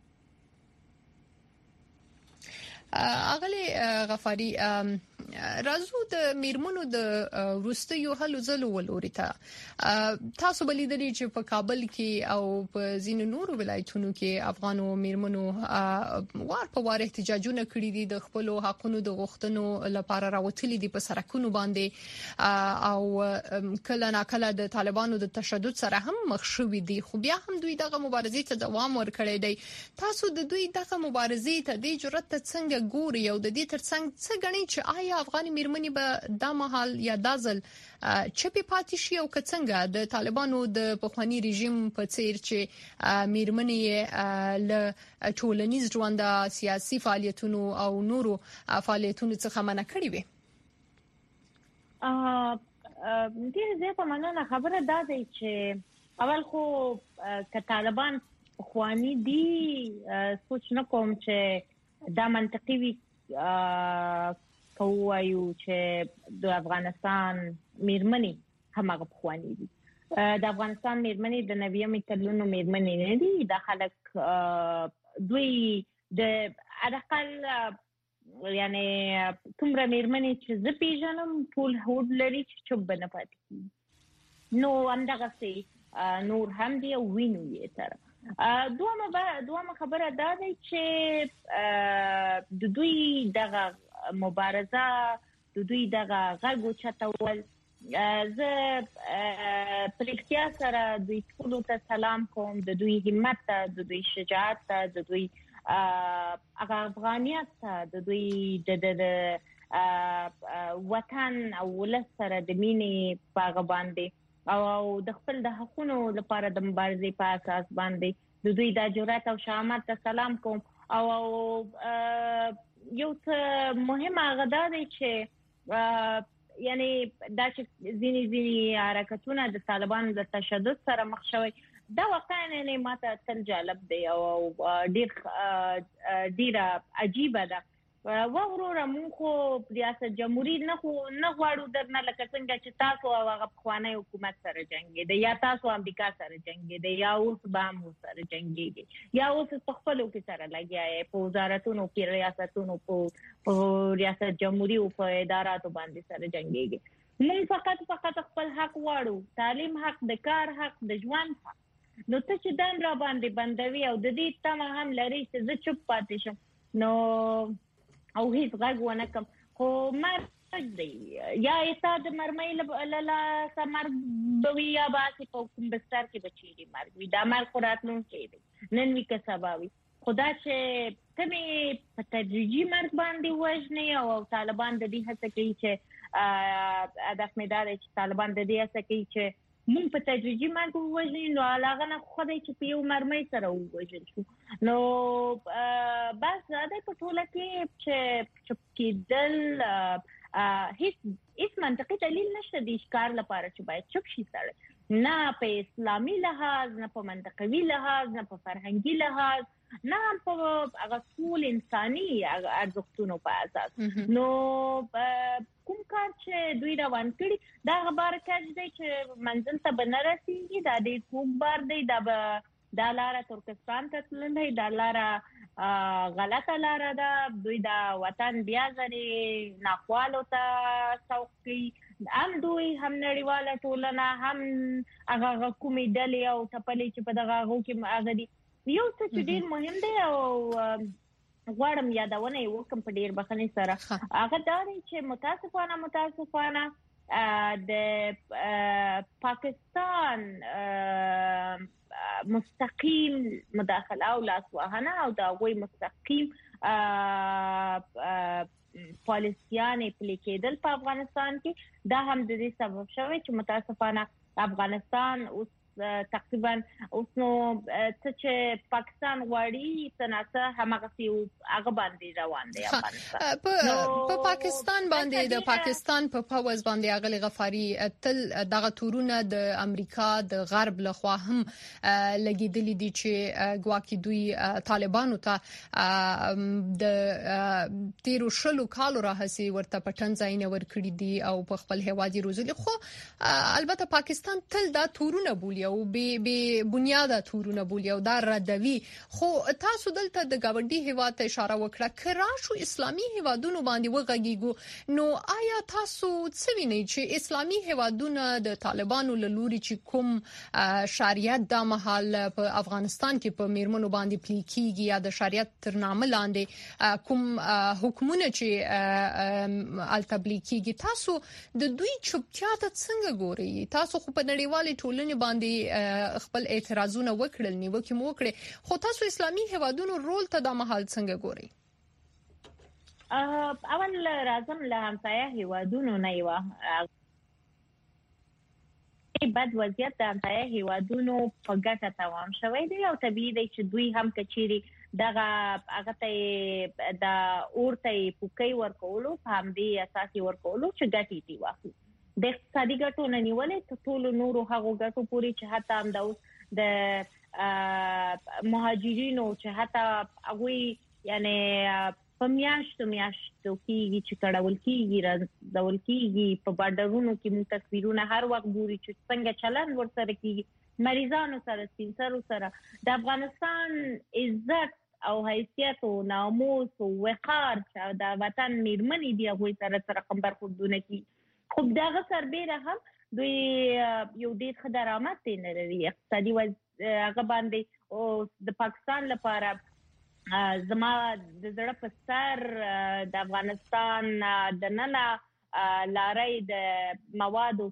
اغلی غفاری رازو د میرمنو د روستیو هلو زلو ولوري ته تاسو بلیدلی چې په کابل کې او په ځینو نورو ولایتونو کې افغانو میرمنو وار په وار احتجاجونه کړي دي د خپل حقونو د غوښتنو لپاره راوتلي دي په سرکونو باندې او کله ناکله د طالبانو د تشدد سره هم مخ شوي دي خو بیا هم دوی دغه مبارزې ته دوام ورکړی دی تاسو د دوی دغه مبارزې ته د جرأت څنګه ګوري او د دې ترڅنګ څه غني چې آیا افغاني میرمنې به د مهال یا دازل چپی پاتې شي او څنګه د طالبانو د پخوانی رژیم په څیر چې میرمنې له ټولنیز ژوند سیاسي فعالیتونو او نورو فعالیتونو څخه منع کړي وي ا دې زه په مننه خبره دا دی چې اول خو ک طالبان پخوانی دي سوچ نه کوم چې دا منطقي وي کوایو چې د افغانستان میرمنې همغه پخوانی دي د افغانستان میرمنې د نویمې کلونو میرمنې نه دي د خلک دوی د اقل یعنی کومره میرمنې چې ز پیژنم ټول هود لري چې چوب نه پاتې نو همدغه سي نور هم دی وینو یې تر دومره دومره خبره دا دی چې د دوی دغه مبارزه د دوی دغه غږ چتول زه پرختیا سره دوی ټول ته سلام کوم د دوی همت ته د دوی شجاعت ته د دوی هغه افغانیت ته د دوی د وطن او ولس سره د مینې پاغه باندې او د خپل د حقونو لپاره د مبارزې په اساس باندې د دوی د جرأت او شجاعت ته سلام کوم او یو څه مهمه غدا دی چې یعنی دا چې ځینی ځینی حرکتونه د طالبانو د تشدد سره مخ شوي دا واقعا نه ماته تل جالب دی او ډیر ډیر عجیب ده و ورور مونږ خو ریاست جمهوریت نه خو نه غواړو درنه لکه څنګه چې تاسو او هغه خوانی حکومت سره جنگي دی یا تاسو امریکا سره جنگي دی یا اوس بام سره جنگي دی یا اوس خپل کې سره لګیاي په وزارتونو کې ریاستونو په ریاست جمهوریت او په اداراتو باندې سره جنگي موږ فقط فقط خپل حق غواړو تعلیم حق د کار حق د ژوند حق نو ته چې دم را باندې بندوي او د دې تمه هم لري چې زه چوپ پاتې شم نو او هیڅ غږ ونه کوم خو مرګ دی یا ایستاد مرمۍ لاله سمر بوي یا باسي په کوم بستر کې بچيږي مرګ وي دا مرګ خوراتلون کې دی نن وی که سبا وي خدا چې کمه په تدریجي مرګ باندې وژني او طالبان د دې هڅه کوي چې هدف مې دا دی چې طالبان د دې هڅه کوي چې مونږ په تدریجي مرګ وژني نو علاوه نه خو دای چې په یو مرمۍ سره وژل شو نو بس دا په ټوله کې چې چپ کېدل هیڅ هیڅ منطقي دلیل نشته د ښکار لپاره چې باید چپ شي سره نه په اسلامي لحاظ نه په منطقوي لحاظ نه په فرهنګي لحاظ نه په هغه ټول انساني ارزښتونو په اساس نو کوم کار چې دوی روان کړي دا خبره کوي چې منزل ته بنرسي دا د کوم بار دی دا د لاره ترکستان ته تللی دا لاره غلطه لاره ده دوی دا وطن بیا ځنې ناخوالو ته سوق کوي هم دوی هم نړیواله ټولنه هم هغه کومې ډلې او ټپلې چې په دغه هغو کې هغه دي یو څه چې ډېر مهم دی او غواړم یادونه یې وکم په ډیر بخښنې سره هغه دا دی چې متاسفانه متاسفانه د پاکستان مستقیم مداخله او لاسوهنه او د هغوی مستقیم پالیسیانې پلي کېدل په افغانستان کې دا هم د دې سبب شوی چې متاسفانه افغانستان اوس تقریبا اوس نو چې پاکستان غواړي تناسه همغه سی هغه باندې روان دي افغانستان په پاکستان باندې د پاکستان په پاوز باندې اغلی غفاری تل دغه تورونه د امریکا د غرب لخوا هم لګیدلې دي چې ګواکې دوی طالبانو ته د تیرو شلو کالو راهسي ورته پټن ځای نه ورکړي دي او په خپل هوادي روزلي خو البته پاکستان تل دا تورونه بولي او به به بنیاده تورونه بولي او دا ردوي خو تاسو دلته د گاونډي هیواد ته اشاره وکړه کراشو اسلامي هیوادونو باندې وغږیږو نو آیا تاسو څه وینئ چې اسلامي هیوادونه د طالبانو له لوري چې کوم شریعت د مهال په افغانستان کې په میرمنو باندې پلي کیږي یا د شریعت تر نامه لاندې کوم حکومتونه چې التبلیغ کیږي تاسو د دوی چوپتیا ته څنګه ګورئ تاسو خو په نړیوالې ټولنې باندې خپل اعتراضونه وکړل نیوکې مو وکړې خو تاسو اسلامي هیوادونو رول ته د مهال څنګه ګورئ اول راځم له همسایه هیوادونو نه یو بد وضعیت د همسایه هیوادونو په ګټه تمام شوی دی او طبیعي دی چې دوی هم کچيري دغه هغه ته د اورته پوکي ورکولو په همدې اساسي ورکولو چې ګټي دی واخلي د اقتصادي ګټو نه نیولې ته ټول نورو هغه ګټو پوری چې حتی هم د مهاجرینو چې حتی هغه یعنی په میاشتو میاشتو کېږي چې کډول کېږي راځول کېږي په بارډرونو کې موږ تصویرونه هر وخت ګوري چې څنګه چلن ورسره کېږي مریضانو سره سینسرو سره د افغانستان عزت او حیثیت او ناموس او وقار چې د وطن میرمنې دی هغه سره سره خبر خودونه کی خو دغه سربېره هم دوی یو ډېر ښه درآمد دی نه لري اقتصادي هغه باندې او د پاکستان لپاره زما د زړه په سر د افغانستان د ننه لارې د موادو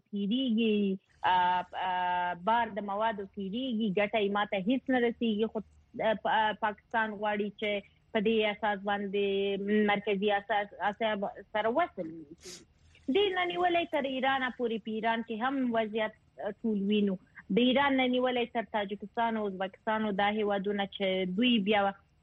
پیریږي بار د موادو پیریږي ګټه ماته هیڅ نه رسیږي خو پاکستان غواړي چې په دې اساس باندې مرکزی اساس سره وصل شي د ننیولې تر ایران پورې په ایران کې هم وضعیت ټول وینو د ایران ننیولې تر تاجکستان او ازبکستان او د هیوادونو چې دوی بیا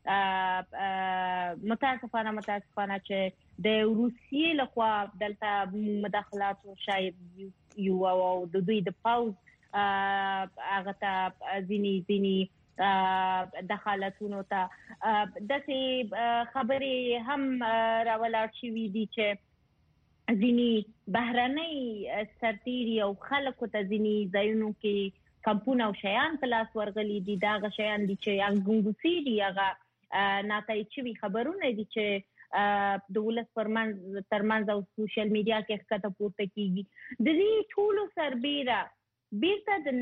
متاسفانه متاسفانه چې د روسیې لخوا دلته مداخلات شاید یو او د دوی د پاوز هغه ته ځینی ځینی دخالتونو ته دغه خبرې هم راولاړ شوې دي چې ځینی بهرنۍ سرتیري او خلکو ته ځینی ځایونو کې کمپونه او شیان په لاس ورغلي دي دا غ شیان دي چې انګونګسي دي هغه ناتای چوي خبرونه دي چې د ولس پرمن ترمنځ او سوشل میډیا کې ښکته پورته کیږي د دې ټول سربېره بیرته د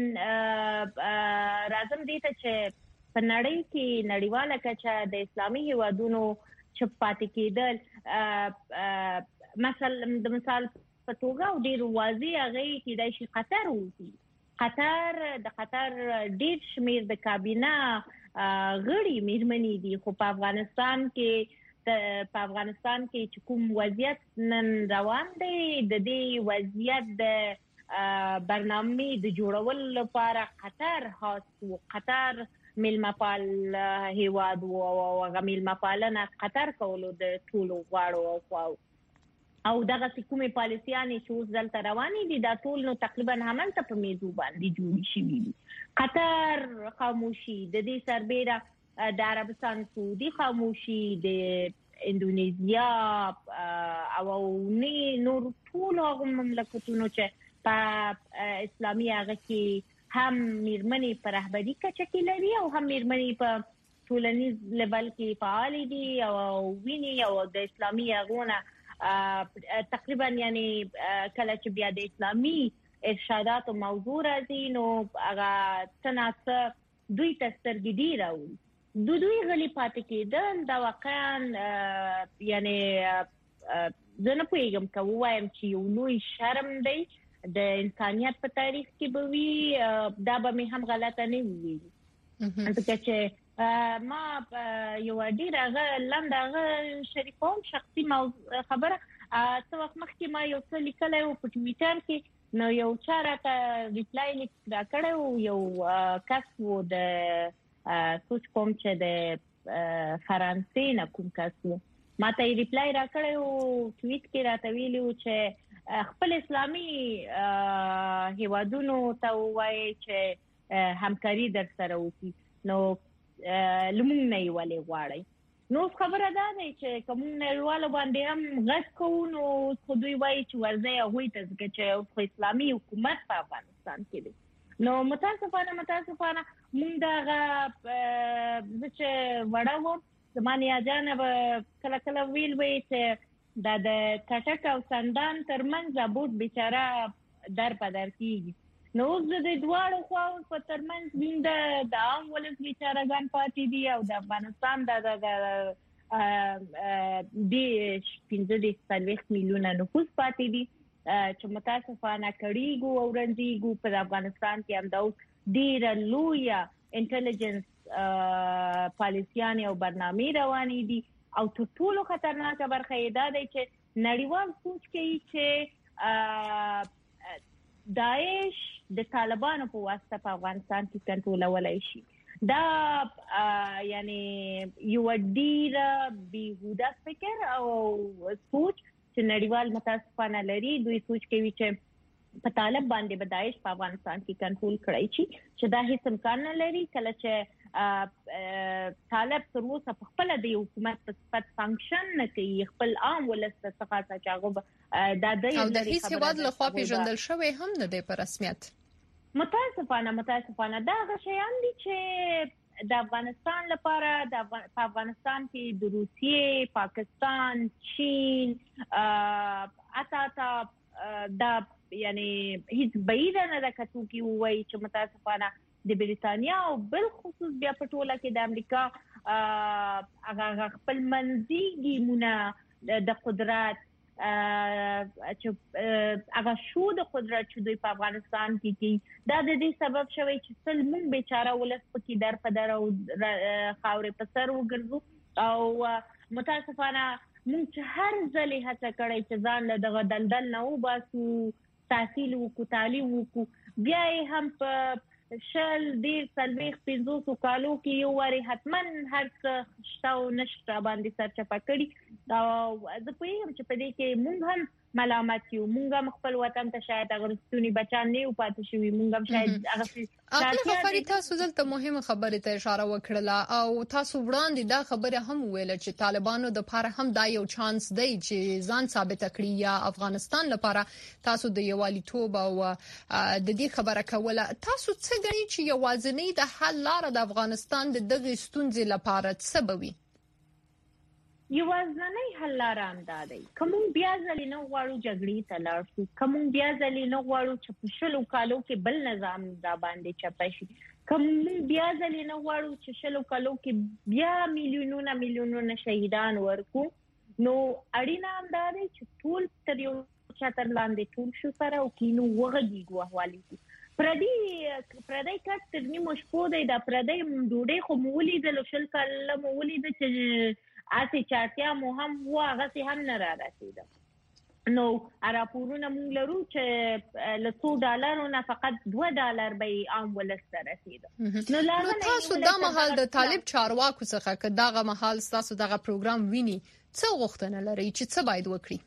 راځم دي ته چې په نړۍ کې نړیواله کچه د اسلامي هیوادونو چپاتې کېدل مثلا د مثال په توګه او ډیر واضح هغه کې د شي قطر وو قطر د قطر ډیر شمیر د کابینه غړي میرمنې دي خو په افغانستان کې په افغانستان کې کوم وضعیت نن روان دی د دې وضعیت د برنامه د جوړول لپاره قطر خاص قطر ملمپال هیواد او غمیل مپالنه قطر کولو د ټولو غواړو او او دغه کومه پالیسيانې چې اوس دلته روانې دي دا ټول نو تقریبا همالته په میزو باندې جوړ شي دي قطر خاموشي د دې سربېره د عربستان سعودي خاموشي د اندونیزیا او نور ټول هغه مملکتونو چې په اسلامي هغه کې هم میرمنې په رهبري کچه کې لري او هم میرمنې په ټولنیز لیول کې فعال دي او ویني او د اسلامي هغونه تقریبا یعنی کله چې بیا د اسلامي ارشادات او موضوع راځي نو هغه تناسب دوی تسترګې دی راوړي دوی دوی غلي پاتې کېدل دا واقعا یعنی زه نه پوهیږم که وایم چې یو لوی شرم دی د انسانيت په تاریخ کې به وي دا به مې هم غلطه نه وي ځکه چې ما یو ډیر هغه لنډ هغه شریکوم شخصي خبره څه وخت مخکې ما یو څه لیکلی و په ټویټر کې نو یو چارته ریپلای لیک دا کړو یو کس وو د سوچ کوم چې د فرانسې نه کوم کس وو ما ته ریپلای را کړو ټویټ کې راته ویلو چې خپل اسلامي هیوادونو ته وایي چې همکاري در سره وکړي نو لمونږ نه یوالې غواړي نو خبره ده چې کوم نړیوال باندې هم غږ کوو نو خو دوی وایي چې ورځي هغه ته ځکه چې اسلامي حکومت په افغانستان کې دی نو متاسفانه متاسفانه موږ دا چې وړاو زمانه جانب کله کله ویل وی چې دا د کټک او سندان ترمنځ ابوت بیچاره در په در کیږي نو د دوړو خو په ترمنځ وینده د عام ولس بیچارهګان پاتې دي او د افغانستان د د پنځه دېرش میلیونه نفوس پاتې دي چې متاسفانه کړيګو او رنځيګو په افغانستان کې هم د ډیر لویه انټيليجنس پالیسيان او برنامې روانې دي او ټولو خطرناکه برخه ده چې نړیوال سوچ کوي چې داعش د طالبانو په واسطه په افغانستان کې کنټرولولای شي دا یعنی یو ډیر بیهوده فکر او سوچ چې نړیوال متاسفانه لري دوی سوچ کوي چې په طالب باندې به داعش په افغانستان کې کنټرول کړی شي چې دا هیڅ امکان نه لري کله چې طالب تر اوسه په خپل د حکومت په صفت فنکشن نه کوي خپل عام ولست څخه چې دا د او د هیڅ هیواد له خوا پیژندل شوی هم نه دی په رسمیت متاسفانه متاسفانه دا غشيان دي چې د افغانستان لپاره د افغانستان کې د روسیې پاکستان چین اتا تا دا یعنی هیڅ بعید نه ده کتو کې وایي چې متاسفانه د بریتانیا او بل خصوص بیا په ټوله کې د امریکا هغه خپل منځي ګیمونه د قدرت چې هغه شو د قدرت چې دوی په افغانستان کې دي دا د دې سبب شوی چې ټول مونږ بیچاره ولس پکې در په در او خاورې په سر وګرځو او متاسفانه مونږ چې هر ځلې هڅه کړې چې ځان له دغه دلدل نه وباسو تحصیل وکړو تعلیم وکړو بیا یې هم په شل ډیر سلويخ پنځوسو کالو کې یو وری حتمن هر څه شتاو نشته باندې سرچپه کړي او زه په یوه چې په دې کې مونږ هم ملامت یو مونږ هم خپل وطن ته شاید هغه ستونی بچان نه پاتې شوی مونږ هم شاید هغه اخر خبرې تاسو دلته مهمه خبره ته اشاره وکړه او تاسو وړاندې دا خبره هم ویل چې طالبانو د لپاره هم دا یو چانس دی چې ځان ثابت کړي یا افغانستان لپاره تاسو د یواليتوب او د دې خبره کوله تاسو څه غواړئ چې یوازینی د حل لار د افغانستان د دغه ستونزې لپاره څه بوي یوازینی حل لار هم دا دی کوم بیا ځلې نه غواړو جګړې ته لاړ شو کوم بیا ځلې نه غواړو چې په شلو کالو کې بل نظام دا باندې چپه شي کوم بیا ځلې نه غواړو چې شلو کالو کې بیا میلیونونه میلیونونه شهیدان ورکو نو اړینه هم دا دی چې ټول تر یو چتر لاندې ټول شو سره او کینو وغږیږو احوالي پردي پردي کټ تر نیمه شپو دی دا پردي ډوډۍ خو مولې د لوشل کله مولې د چې اته چارتیا مو هم واغه سي هم نه را رسیدل نو راپورونه مونږ لرو چې له څو ډالرو نه فقط دوه ډالر به عام ولست رسیدل نو لازم تاسو دا مهال د طالب چارواکو څخه که داغه مهال تاسو دغه پروګرام ویني څه غوښتنه لري چې څه باید وکړي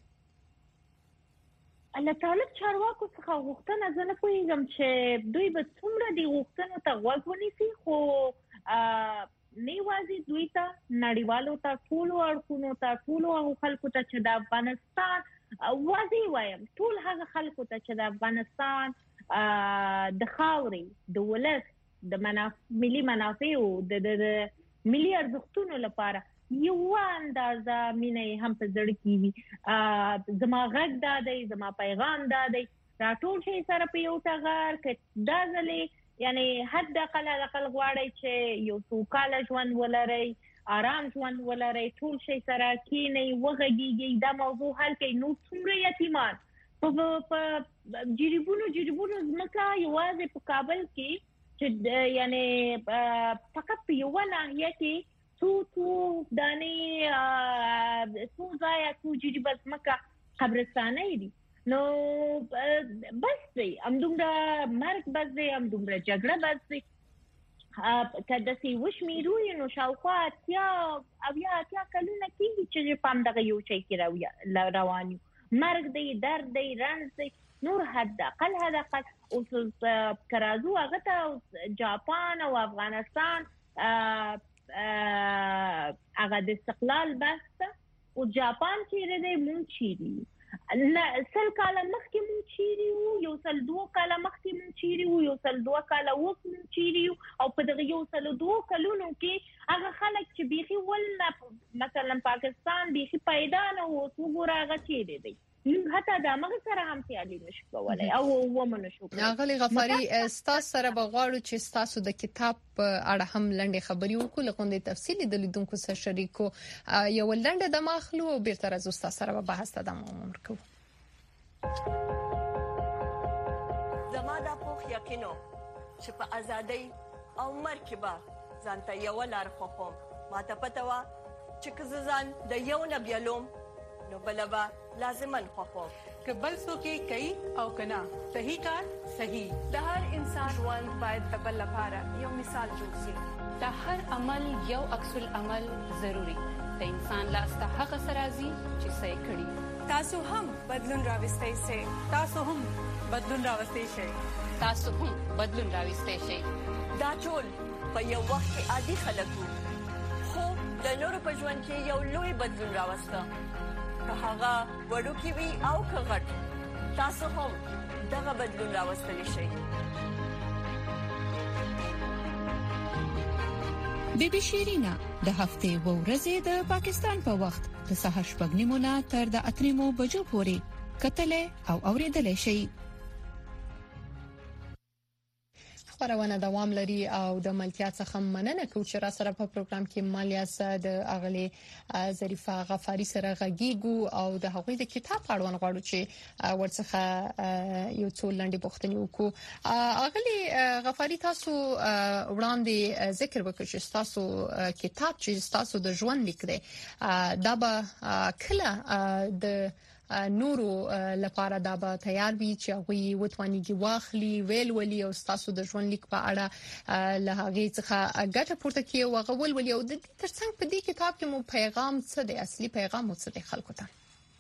الله طالب چارواکو څخه غوښتنه زنه کوم چې دوی به څومره دی غوښتنه ته غوږ ونیسي خو نیوازي دوی ته نړیوالو ته ټول ورکونو ته ټول خلکو ته چې د افغانستان واځي وایم ټول هغه خلکو ته چې د افغانستان د خاورې د ولس د منافع ملي منافع او د ملي ارزښتونو لپاره یو اندازه مینه هم په زړه کې وي زما غږ دا دی زما پیغام دا دی دا ټول شي سره په یو ټغر کې دا ځلې یعنی حد اقل اقل غواړي چې یو سوکاله ژوند ولري آرام ژوند ولري ټول شي سره کینی وغږیږي دا موضوع حل کوي نو څومره یتیمان په جریبونو جریبونو ځمکه یوازې په کابل کې چې یعنی فقط په یو ناحیه کې څو څو دانې څو ځای څو جریبه ځمکه قبرستانه دي نو بس دی ام دومره مرګ بس دی ام دومره جګړه بس دی کله چې وشمیرو نو شاوخوا اتیا او یا اتیا کلونه کېږي چې پام دغه یو شي کې روان مرګ دی درد دی رنځ دی نور حد اقل حد اقل اوس کرازو هغه ته جاپان او افغانستان هغه د استقلال بس او جاپان چې دی مونږ چیرې نه سل کاله مخکې مونږ چیرې وو یو سل دوه کاله مخکې مونږ چیرې وو یو سل دوه کاله اوس مونږ چیرې وو او په دغه یو سل دوه کلونو کې هغه خلک چې بيخي ول مثلا پاکستان بيخي پیدا نه وو وګوره هغه چیرې دی حتی دا موږ سره هم سیالي نشو کولای او ومنو شو غالي غفاري استاد سره بغواړو چې تاسو د کتاب اړه هم لنډه خبري وکړو لکه د تفصیلي د لیدونکو سره شریکو یو لنډه د ماخلو او بیرته راځو استاد سره به بحث ته دوام ورکړو زما د پوخ یقینو چې په ازادۍ او مرکبه ځانته یو لار خوخم ماته پته وا چې ځان د یو نبیلوم نو بلبا لازمن خوخو کبل سو کې کوي او کنا صحیح کار صحیح د هر انسان ژوند باید د بل لپاره یو مثال جوړ شي د هر عمل یو عکس العمل ضروری د انسان لاس ته هغه سرازي چې صحیح کړي تاسو هم بدلون راوستئ سي تاسو هم بدلون راوستئ شئ تاسو هم بدلون راوستئ شئ دا ټول په یو وخت کې عادي خلک خو د نورو په ژوند کې یو لوی بدلون راوسته که هغه وړوکی وي او که غټ تاسو هم دغه بدلون راوستلی شئ بیبي شیرینا د هفته و ورځې د پاکستان په وخت د سهار شپږ نیمو نه تر د اته نیمو بجو پورې کتلې او اوریدلې شي خبرونه دوام لري او د ملتیا څخه مننه کوم چې را سره په پروګرام کې مالیا سره د اغلی ظریفه غفاری سره غږیږو او د هغوی د کتاب اړوند غواړو چې ورڅخه یو څو لنډي پوښتنې وکړو اغلی غفاری تاسو وړاندې ذکر وکړ چې تاسو کتاب چې تاسو د ژوند لیک دی دا به کله د نورو لپاره دا به تیار وي چې هغه وتوانيږي واخلي ویل ولي او تاسو د ژوند لیک په اړه له هغه څخه ګټه پورته کوي او هغه ول ولي او د ترڅنګ په دې کتاب کې مو پیغام څه دی اصلي پیغام څه دی خلکو ته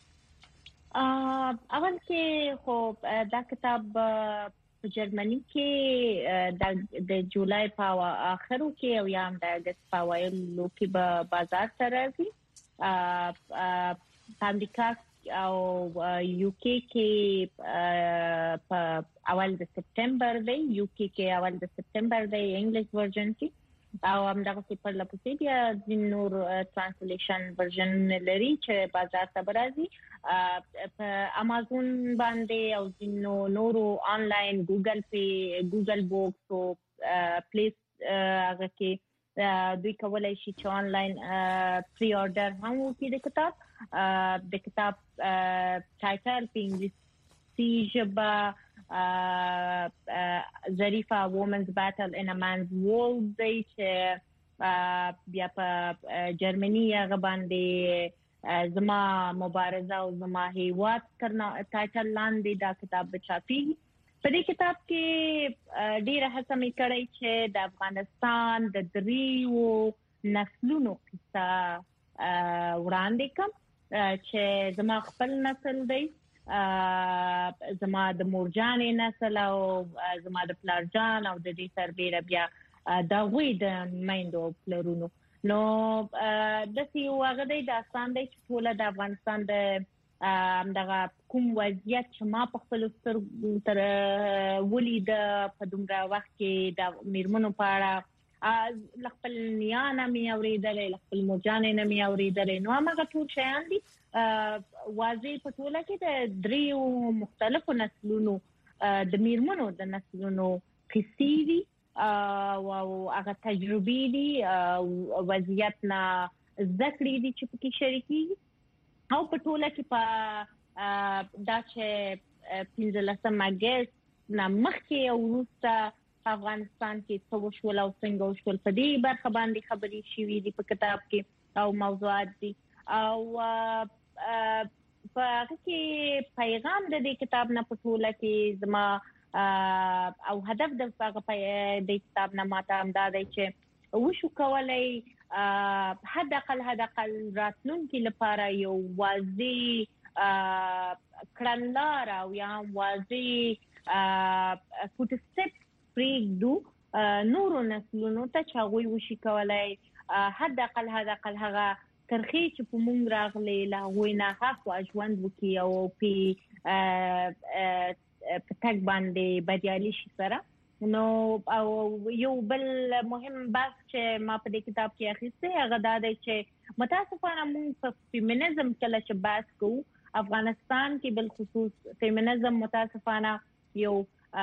اول کې خو دا کتاب په جرمني کې د جولای په اخرو کې او یا د اگست په وایلو کې به بازار ته راځي په امریکا او یو کې کې په اول د سپتمبر دی یو کې کې اول د سپتمبر دی انګلیش ورژن کې او هم دغه په لپاره بیا د نور ترانسلیشن ورژن لري چې بازار ته برازي په امازون باندې او د نورو آنلاین ګوګل پی ګوګل بوکس او پلیس هغه کې دوی کولای شي چې آنلاین پری آرډر هم وکړي د کتاب د کتاب ټایټل په انګلیسي ژبه ظریفه وومنز باتل ان ا مانز وورلد دی چې بیا په جرمني هغه باندې زما مبارزه او زما هیواد کرنا ټایټل لاندې دا کتاب بچاپی په دې کتاب کې ډیره هڅه مې کړې چې د افغانستان د دریو نسلونو قصه وړاندې کوم چې زما خپل نسل دی زما د مورجانې نسل او زما د پلارجان او د دې سربېره بیا د غوی د میندو پلرونو نو د سیو هغه د داستان دی چې ټول د افغانستان د دغه کوم وضعیت چې ما په خپل سترګو تر ولید په دومره وخت کې د میرمنو په اړه لخپل نیانه می اوریدلې لخپل مورجانې نه می اوریدلې نو هغه ټول شیان دي واضح په ټوله کې د دریو مختلفو نسلونو د میرمنو د نسلونو قصې دي او هغه تجربې دي وضعیت نه ذکر دي چې په کې شریکي او په ټوله کې په دا چې پنځلسم اگست نه مخکې او وروسته افغانستان کې څه وشول او څنګه وشول په دې برخه باندې خبرې شوې دي په کتاب کې او موضوعات دي او په کې پیغام د دې کتاب نه پټوله کې زما او هدف د هغه د کتاب نه ماته امداد چې وشو کولای حد اقل حد اقل راتلونکي لپاره یو واضح کړنلار او یا واضح فوټسټپ پریږدو نورو نسلونو ته چې هغه وشي کولای حد اقل حد اقل هغه ترخی چې په مونږ راغلي لا وینا حق ژوند وکي او په پټک باندې بدیالي شي سره نو او یو بل مهم بحث چې ما په دې کتاب کې اخیسته هغه دا دی چې متاسفانه مونږ په فیمینیزم کې چې بحث کوو افغانستان کې بل خصوص فیمینیزم متاسفانه یو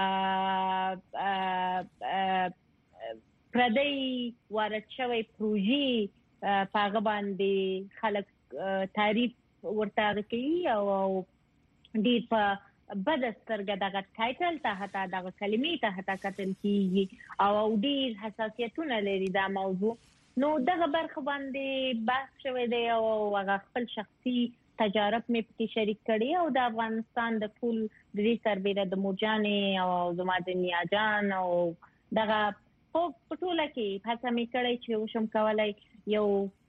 پردی وارد شوی پروژې پاغه باندې خلک تعریف ورته کوي او ډیر په بد سترګه دغه ټایټل ته حتی دغه کلمې ته حتی کتل کیږي او ډیر حساسیتونه لري دا موضوع نو دغه برخه باندې بحث شوی دی او هغه خپل شخصي تجارب مې پکې شریک کړي او د افغانستان د ټول د دې سربېره د موجانې او د مادنیا جان او دغه په ټوله کې هڅه مې کړې چې وشم کولای یو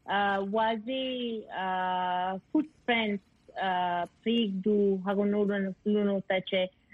واضح فوټ پرنټ پریږدو هغه نورو نسلونو ته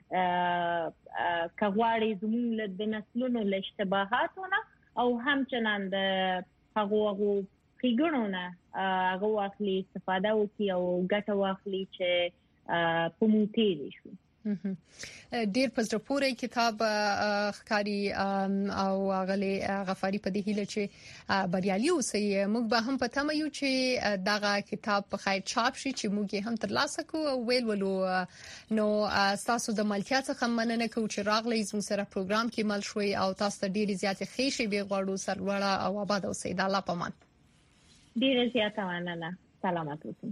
چې کغواړي زموږ د نسلونو له اشتباهاتونه او همچنان د هغه هغه پیګونونه هغه واخلي استفاده وکړي او ګټه واخلي چې په موږ تیری شو ډیر پزړه پورې کتاب خکاری او غلې غفاری په دې هیله چې بریالي اوسي موږ به هم پته مې یو چې دغه کتاب په خیر چاپ شي چې موږ هم ترلاسه کوو ویل ولو نو تاسو د ملکیت څخه مننه کوم چې راغلی زموږ سره پروګرام کې مل شوي او تاسو ته ډیر زیاتې خېشي به غواړو سرلوړه او آباد اوسئ د الله پامان ډیر زیاته مننه سلامات اوسئ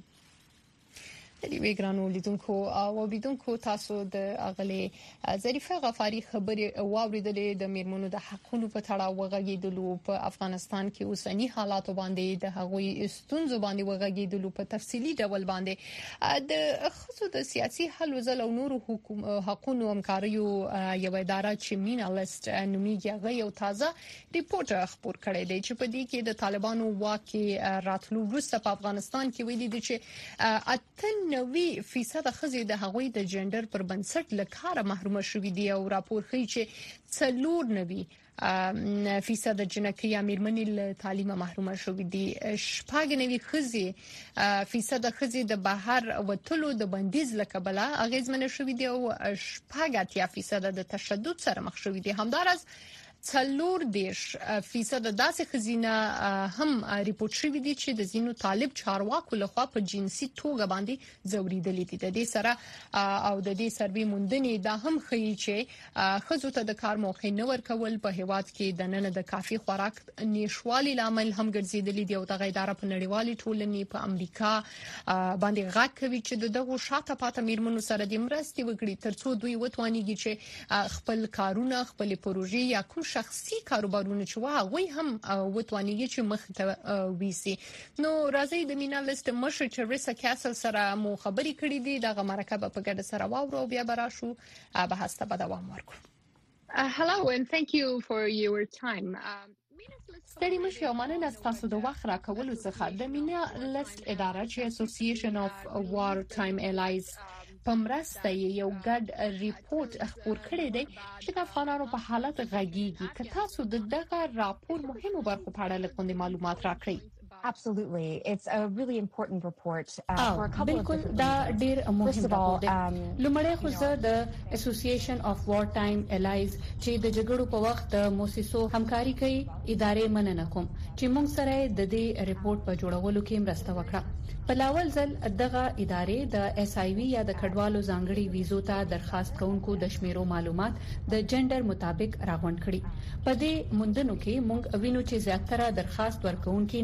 دی ویګرانو لیدونکو او اوریدونکو تاسو د اغلې ظریفه غفاری خبرې واوریدلې د میرمنو د حقوقو په تړاو وغږیدلو په افغانستان کې اوسنی حالات باندې د هغوی ستونزو باندې وغږیدلو په تفصیلی ډول باندې د خصوص د سیاسي حل وزل او نورو حقوقو همکاریو یو اداره چې مینا لیست نومیږي هغه یو تازه ریپورت خبر کړی دی چې په دې کې د طالبانو واکي راتلو وروسته په افغانستان کې ویلي دي چې اته نوي فیصد خزي د هغوی د جندر پر بنسټ لکاره محروم شوې دي او راپور ښیي چې څلور نوي فیصد جنکې امیرمنې له تعلیم محروم شوې دي شپږ نوي خزي فیصد خزي د بهر وټلو د بندیز لکبله اغیزمن شوې دي او شپږ اتیا فیصد د تشدد سره مخ شوې دي همدارس څلور دیش فیصد داسې خزینه هم ریپورت شوی دي چې د زینو طالب چارواکو لخوا په جنسي توګه باندې زوریدلې دي د دې سره او د دې سروي موندنې دا هم ښیي چې خزو ته د کار موقع نه ورکول په هیواد کې د نن د کافي خوراک نشوالي لامل هم ګرځیدلې دي او د غیدار په نړیوالي ټولنې په امریکا باندې غږ کوي چې دغه شاته پاته میرمنو سره د مرستې وکړي ترڅو دوی وتوانیږي چې خپل کارونه خپل پروژې یا کوم شخصي کاروبارونه چې واغوي هم وتوانیږي چې مخ ته ویسي نو راځي د مینا لیست مشر چریسا کاسل سره مو خبري کړې دي دغه مرکه په ګډه سره واورو بیا براشو به هسته به دوام ورکړو. Hello and thank you for your time. ستړي مشه مننه تاسو د وخت راکولو څخه د مینا لیست اداره چې Association of Wartime Allies پمرسته یو ګډ ریپورت خبر کړی دی چې د افغانانو په حالت غږیږي که تاسو د دغه راپور مهمو برخو په اړه لږ معلومات راکړئ. Absolutely. It's a really important report uh, oh, for a couple of different دا ډیر مهم راپور دی. لومړی خو زه د Association of Wartime Allies چې د جګړو په وخت د موسسو همکاري کوي ادارې مننه کوم چې موږ سره د دې ریپورت په جوړولو کې مرسته وکړه. په لاول ځل دغه ادارې د اس آی وی یا د کډوالو ځانګړي ویزو ته درخواست کوونکو د شمیرو معلومات د جندر مطابق راغونډ کړي. په دې موندنو کې موږ وینو چې زیاتره درخواست ورکوونکي نارینه دي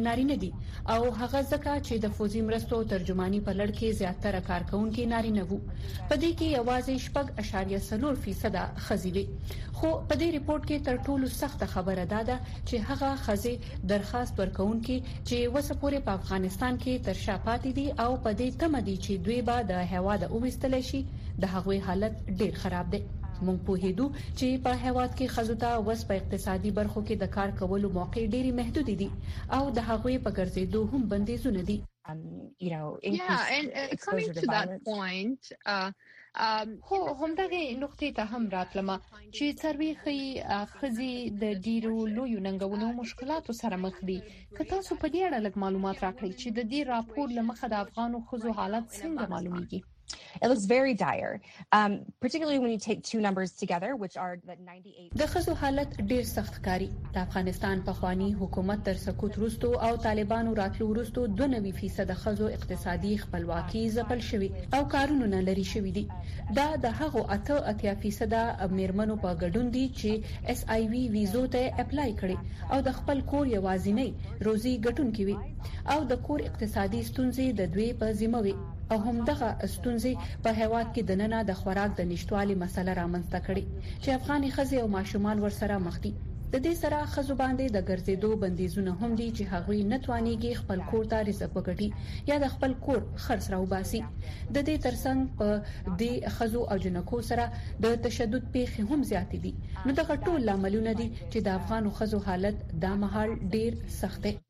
دي او هغه ځکه چې د فوزي مرستو ترجمانی په لړ کې زیاتره کارکونکو نارینه وو. په دې کې یوازې شپږ اشاریه څلور فیصد خزي وي. خو په دې ریپورت کې تر ټولو سخته خبره ده چې هغه خزي درخواست ورکوونکي چې وسه پورې په افغانستان کې تر شا پاتې دي او په دې تمه دي چې دوی به د هوا د اوستل شي، د هغوی حالت ډیر خراب دی. مونږ په هیدو چې په هیواد کې خزوته وس په اقتصادي برخو کې د کار کولو موقع ډېری محدود دي او د هغوی په ګرځېدو هم بندیزونه دي. Um, you know, yeah, and uh, coming to, to that point, uh, um, هو همدغه نقطې ته هم راتلم چې سروي خي خزي د ډیرو لوی ننګونو مشکلاتو سره مخ دي. که تاسو په دې اړه لږ معلومات راکړئ چې د دې راپور لمخه د افغانو خزو حالت څنګه معلومیږي؟ It looks very dire, um, particularly when you take two numbers together, which are the ninety-eight. د خزو حالت ډیر سخت کاری. د افغانستان په خواني حکومت تر سقوط وروسته او طالبانو راتلو وروسته دوه فیصد خزو اقتصادي خپلواکي ځپل شوی او کارونه نه لري شوی دي. دا د هغو اته اتیا فیصد میرمنو په ګډون دي چې اس آی وی ویزو ته اپلای کړي او د خپل کور یوازینی روزي ګټونکي وي او د کور اقتصادي ستونزې د دوی په ذمہ وي او هم دغه ستونزې په هیواد کې د نننه د خوراک د نشټوالي مسله رامنځته کړي چې افغاني خزي او ماشومان ورسره مخ دي. د دې سره خزو باندې د ګرځېدو بندیزونه هم دي چې هغوی نتوانيږي خپل کور ته رزق وګټي یا د خپل کور خرڅ راوباسي. د دې ترڅنګ په دې خزو او جنکو سره د تشدد پیښې هم زیات دي. نو دغه ټول لاملونه دي چې د افغانو خزو حالت د مهال ډیر سخت دی.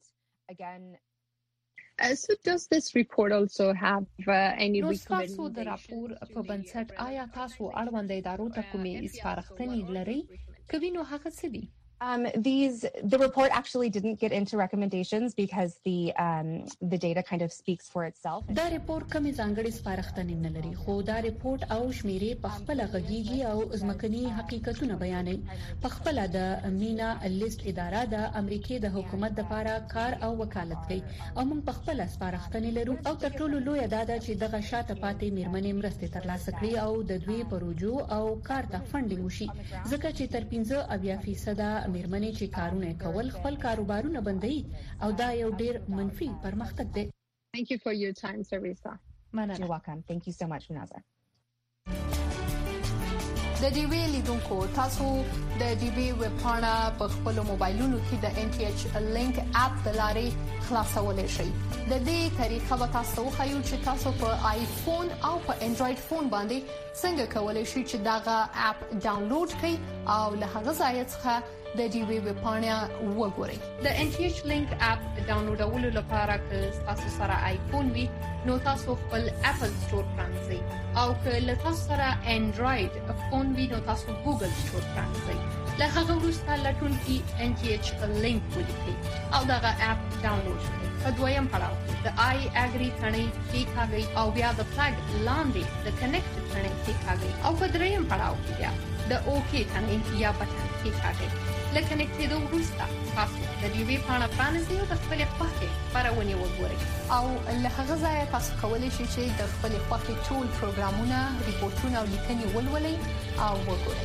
Uh, so does this report also have uh, any recommendations? نو تاسو د راپور په بنسټ آیا تاسو اړوند ادارو ته کومې سپارښتنې لرئ؟ کوي نو هغه څه دي؟ Um, these the report actually didn't get into recommendations because the um, the data kind of speaks for itself. دا ریپورت کومې ځانګړې سپارښتنې نه لري، خو دا ریپورت او شمیرې په خپل غږیږي او ځمکني حقیقتونه بیانوي. په خپل د مینا لیست اداره د امریکای د حکومت لپاره کار او وکالت کوي او موږ په خپل سپارښتنې لرو او تر ټولو لوی دا ده چې دغه شاته پاتې میرمنې مرستې ترلاسه کړي او د دوی پروژو او کار ته فنډینګ وشي، ځکه چې تر پنځه اویا فیصد میرمنې چې کارونه کول خپل کاروبارونه بندي او دا یو ډیر منفي پرمختګ دی. Thank you for your time, Sarisa. مننه. You're welcome. Thank you so much, Munaza. د ډي وی لیدونکو تاسو د ډي وی ویب پاڼه په خپل موبایلونو کې د ان ټي ایچ لینک اپ د لارې خلاصولای شئ. د دې طریقه به تاسو خو چې تاسو په آیفون او په انډراید فون باندې څنګه کولای شئ چې داغه اپ ډاونلوډ کړئ او له هغه ځای څخه د ډي وی ویب پاڼه وګورئ. د ان ټي ایچ لینک اپ ډاونلوډولو لپاره که تاسو سره آیفون وي نو تاسو خپل اپل سٹور پرانځئ او که له تاسو سره انډراید فون وي نو تاسو ګوګل سٹور پرانځئ. له هغه وروسته لټون کې ان ټي ایچ لینک ولیکئ او دغه اپ ډاونلوډ کړئ. په دویم پړاو د آی اګری ثنې کلیکاږئ او بیا د فلګ لاندې د کنیکټ ثنې کلیکاږئ او په دریم پړاو کې بیا د اوکی ثنې یا بټن کلیکاږئ. لکه نکټېدو وروسته تاسو د ډي وی پاڼه پرانیزئ او د خپلې خوښې خپرونې وګورئ او له هغه ځایه تاسو کولی شئ چې د خپلې خوښې ټول پروګرامونه، ریپورتونه او لیکنې ولولئ او وګورئ.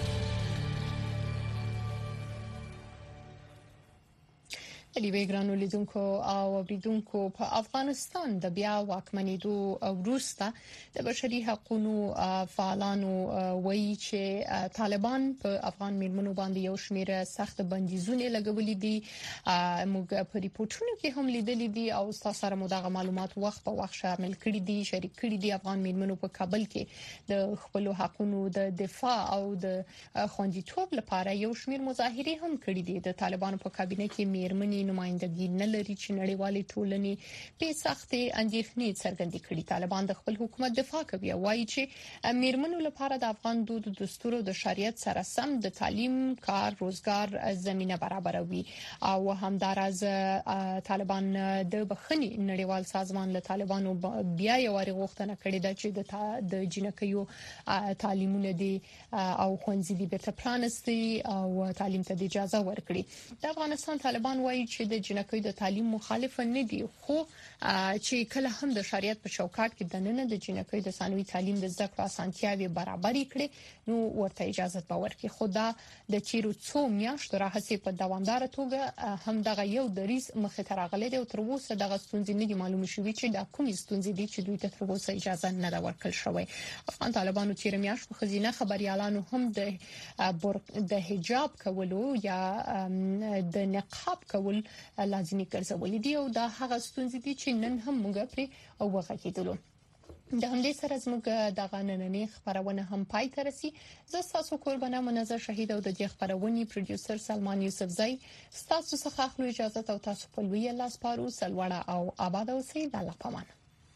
ډي وی ګرانو لیدونکو او اوریدونکو په افغانستان د بیا واکمنېدو وروسته د بشري حقوقو فعالانو وایي چې طالبان په افغان میرمنو باندې یو شمېر سخت بندیزونه لګولې دي. موږ په ریپورتونو کې هم لیدلې دي او تاسو سره مو دغه معلومات وخت په وخت شامل کړي دي، شریک کړي دي. افغان میرمنو په کابل کې د خپل حقوقو د دفاع او د خوندیتوب لپاره یو شمېر مظاهره هم کړي دي. د طالبانو په کابینه کې میرمنې نمائندګي نه لري چې نړیوالې ټولنې په سختې اندېښنې څرګندې کړي. طالبان د خپل حکومت دفاع کوي او وایي چې میرمنو لپاره د افغان دود، دستور او د شریعت سره سم د تعلیم، کار، روزګار زمينه برابروي او همدارز طالبان د بخښنې نړیوال سازمان له طالبانو بیا یو غوښتنه کړې ده چې د جنکیو تعلیمونه دي او ښوونځي دي بیرته پرانستي او تعلیم ته اجازه ورکړي. د افغانستان طالبان وایي چې د جنکۍ د تعلیم مخالف نه دي خو چې کله هم د شریعت په چوکاټ کې د نن د جنکۍ د ثانوي تعلیم د زده کړو اسانتیاوي برابرې کړي نو ورته اجازه باور کې خدا د چیرو څو میاشتو راهسي په دوامدار توګه هم دغه یو دریس مخه ترغلې دی او تر اوسه دغه ستونزې نه دي معلومه شوې چې د کومې ستونزې دي چې دوی ته تر اوسه اجازه نه دا ورکړل شوی. افغان طالبانو چې رمیاش په خزینه خبريالانو هم د د حجاب کولو یا د نقاب کول لازمي ګرځولې دي او دا هغه ستونزې دي چې نن هم موږ پرې او وغږیدلو. د همدې سره زموږ د غنننې خبرونه هم پای ته رسي. زه تاسو قربانه منظر شهید او د دې خبرونې پروډوسر سلمان یوسفزئی تاسو څخه خپل اجازه او تاسو په لوی الله سپارو. سلوړه او آباد اوسئ. د الله پامان.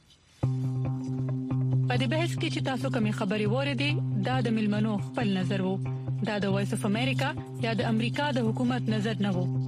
په دې بحث کې چې تاسو کومې خبري وریدي دا د ملمنو خپل نظر وو. دا د وایس اف امریکا یا د امریکا د حکومت نظر نه وو.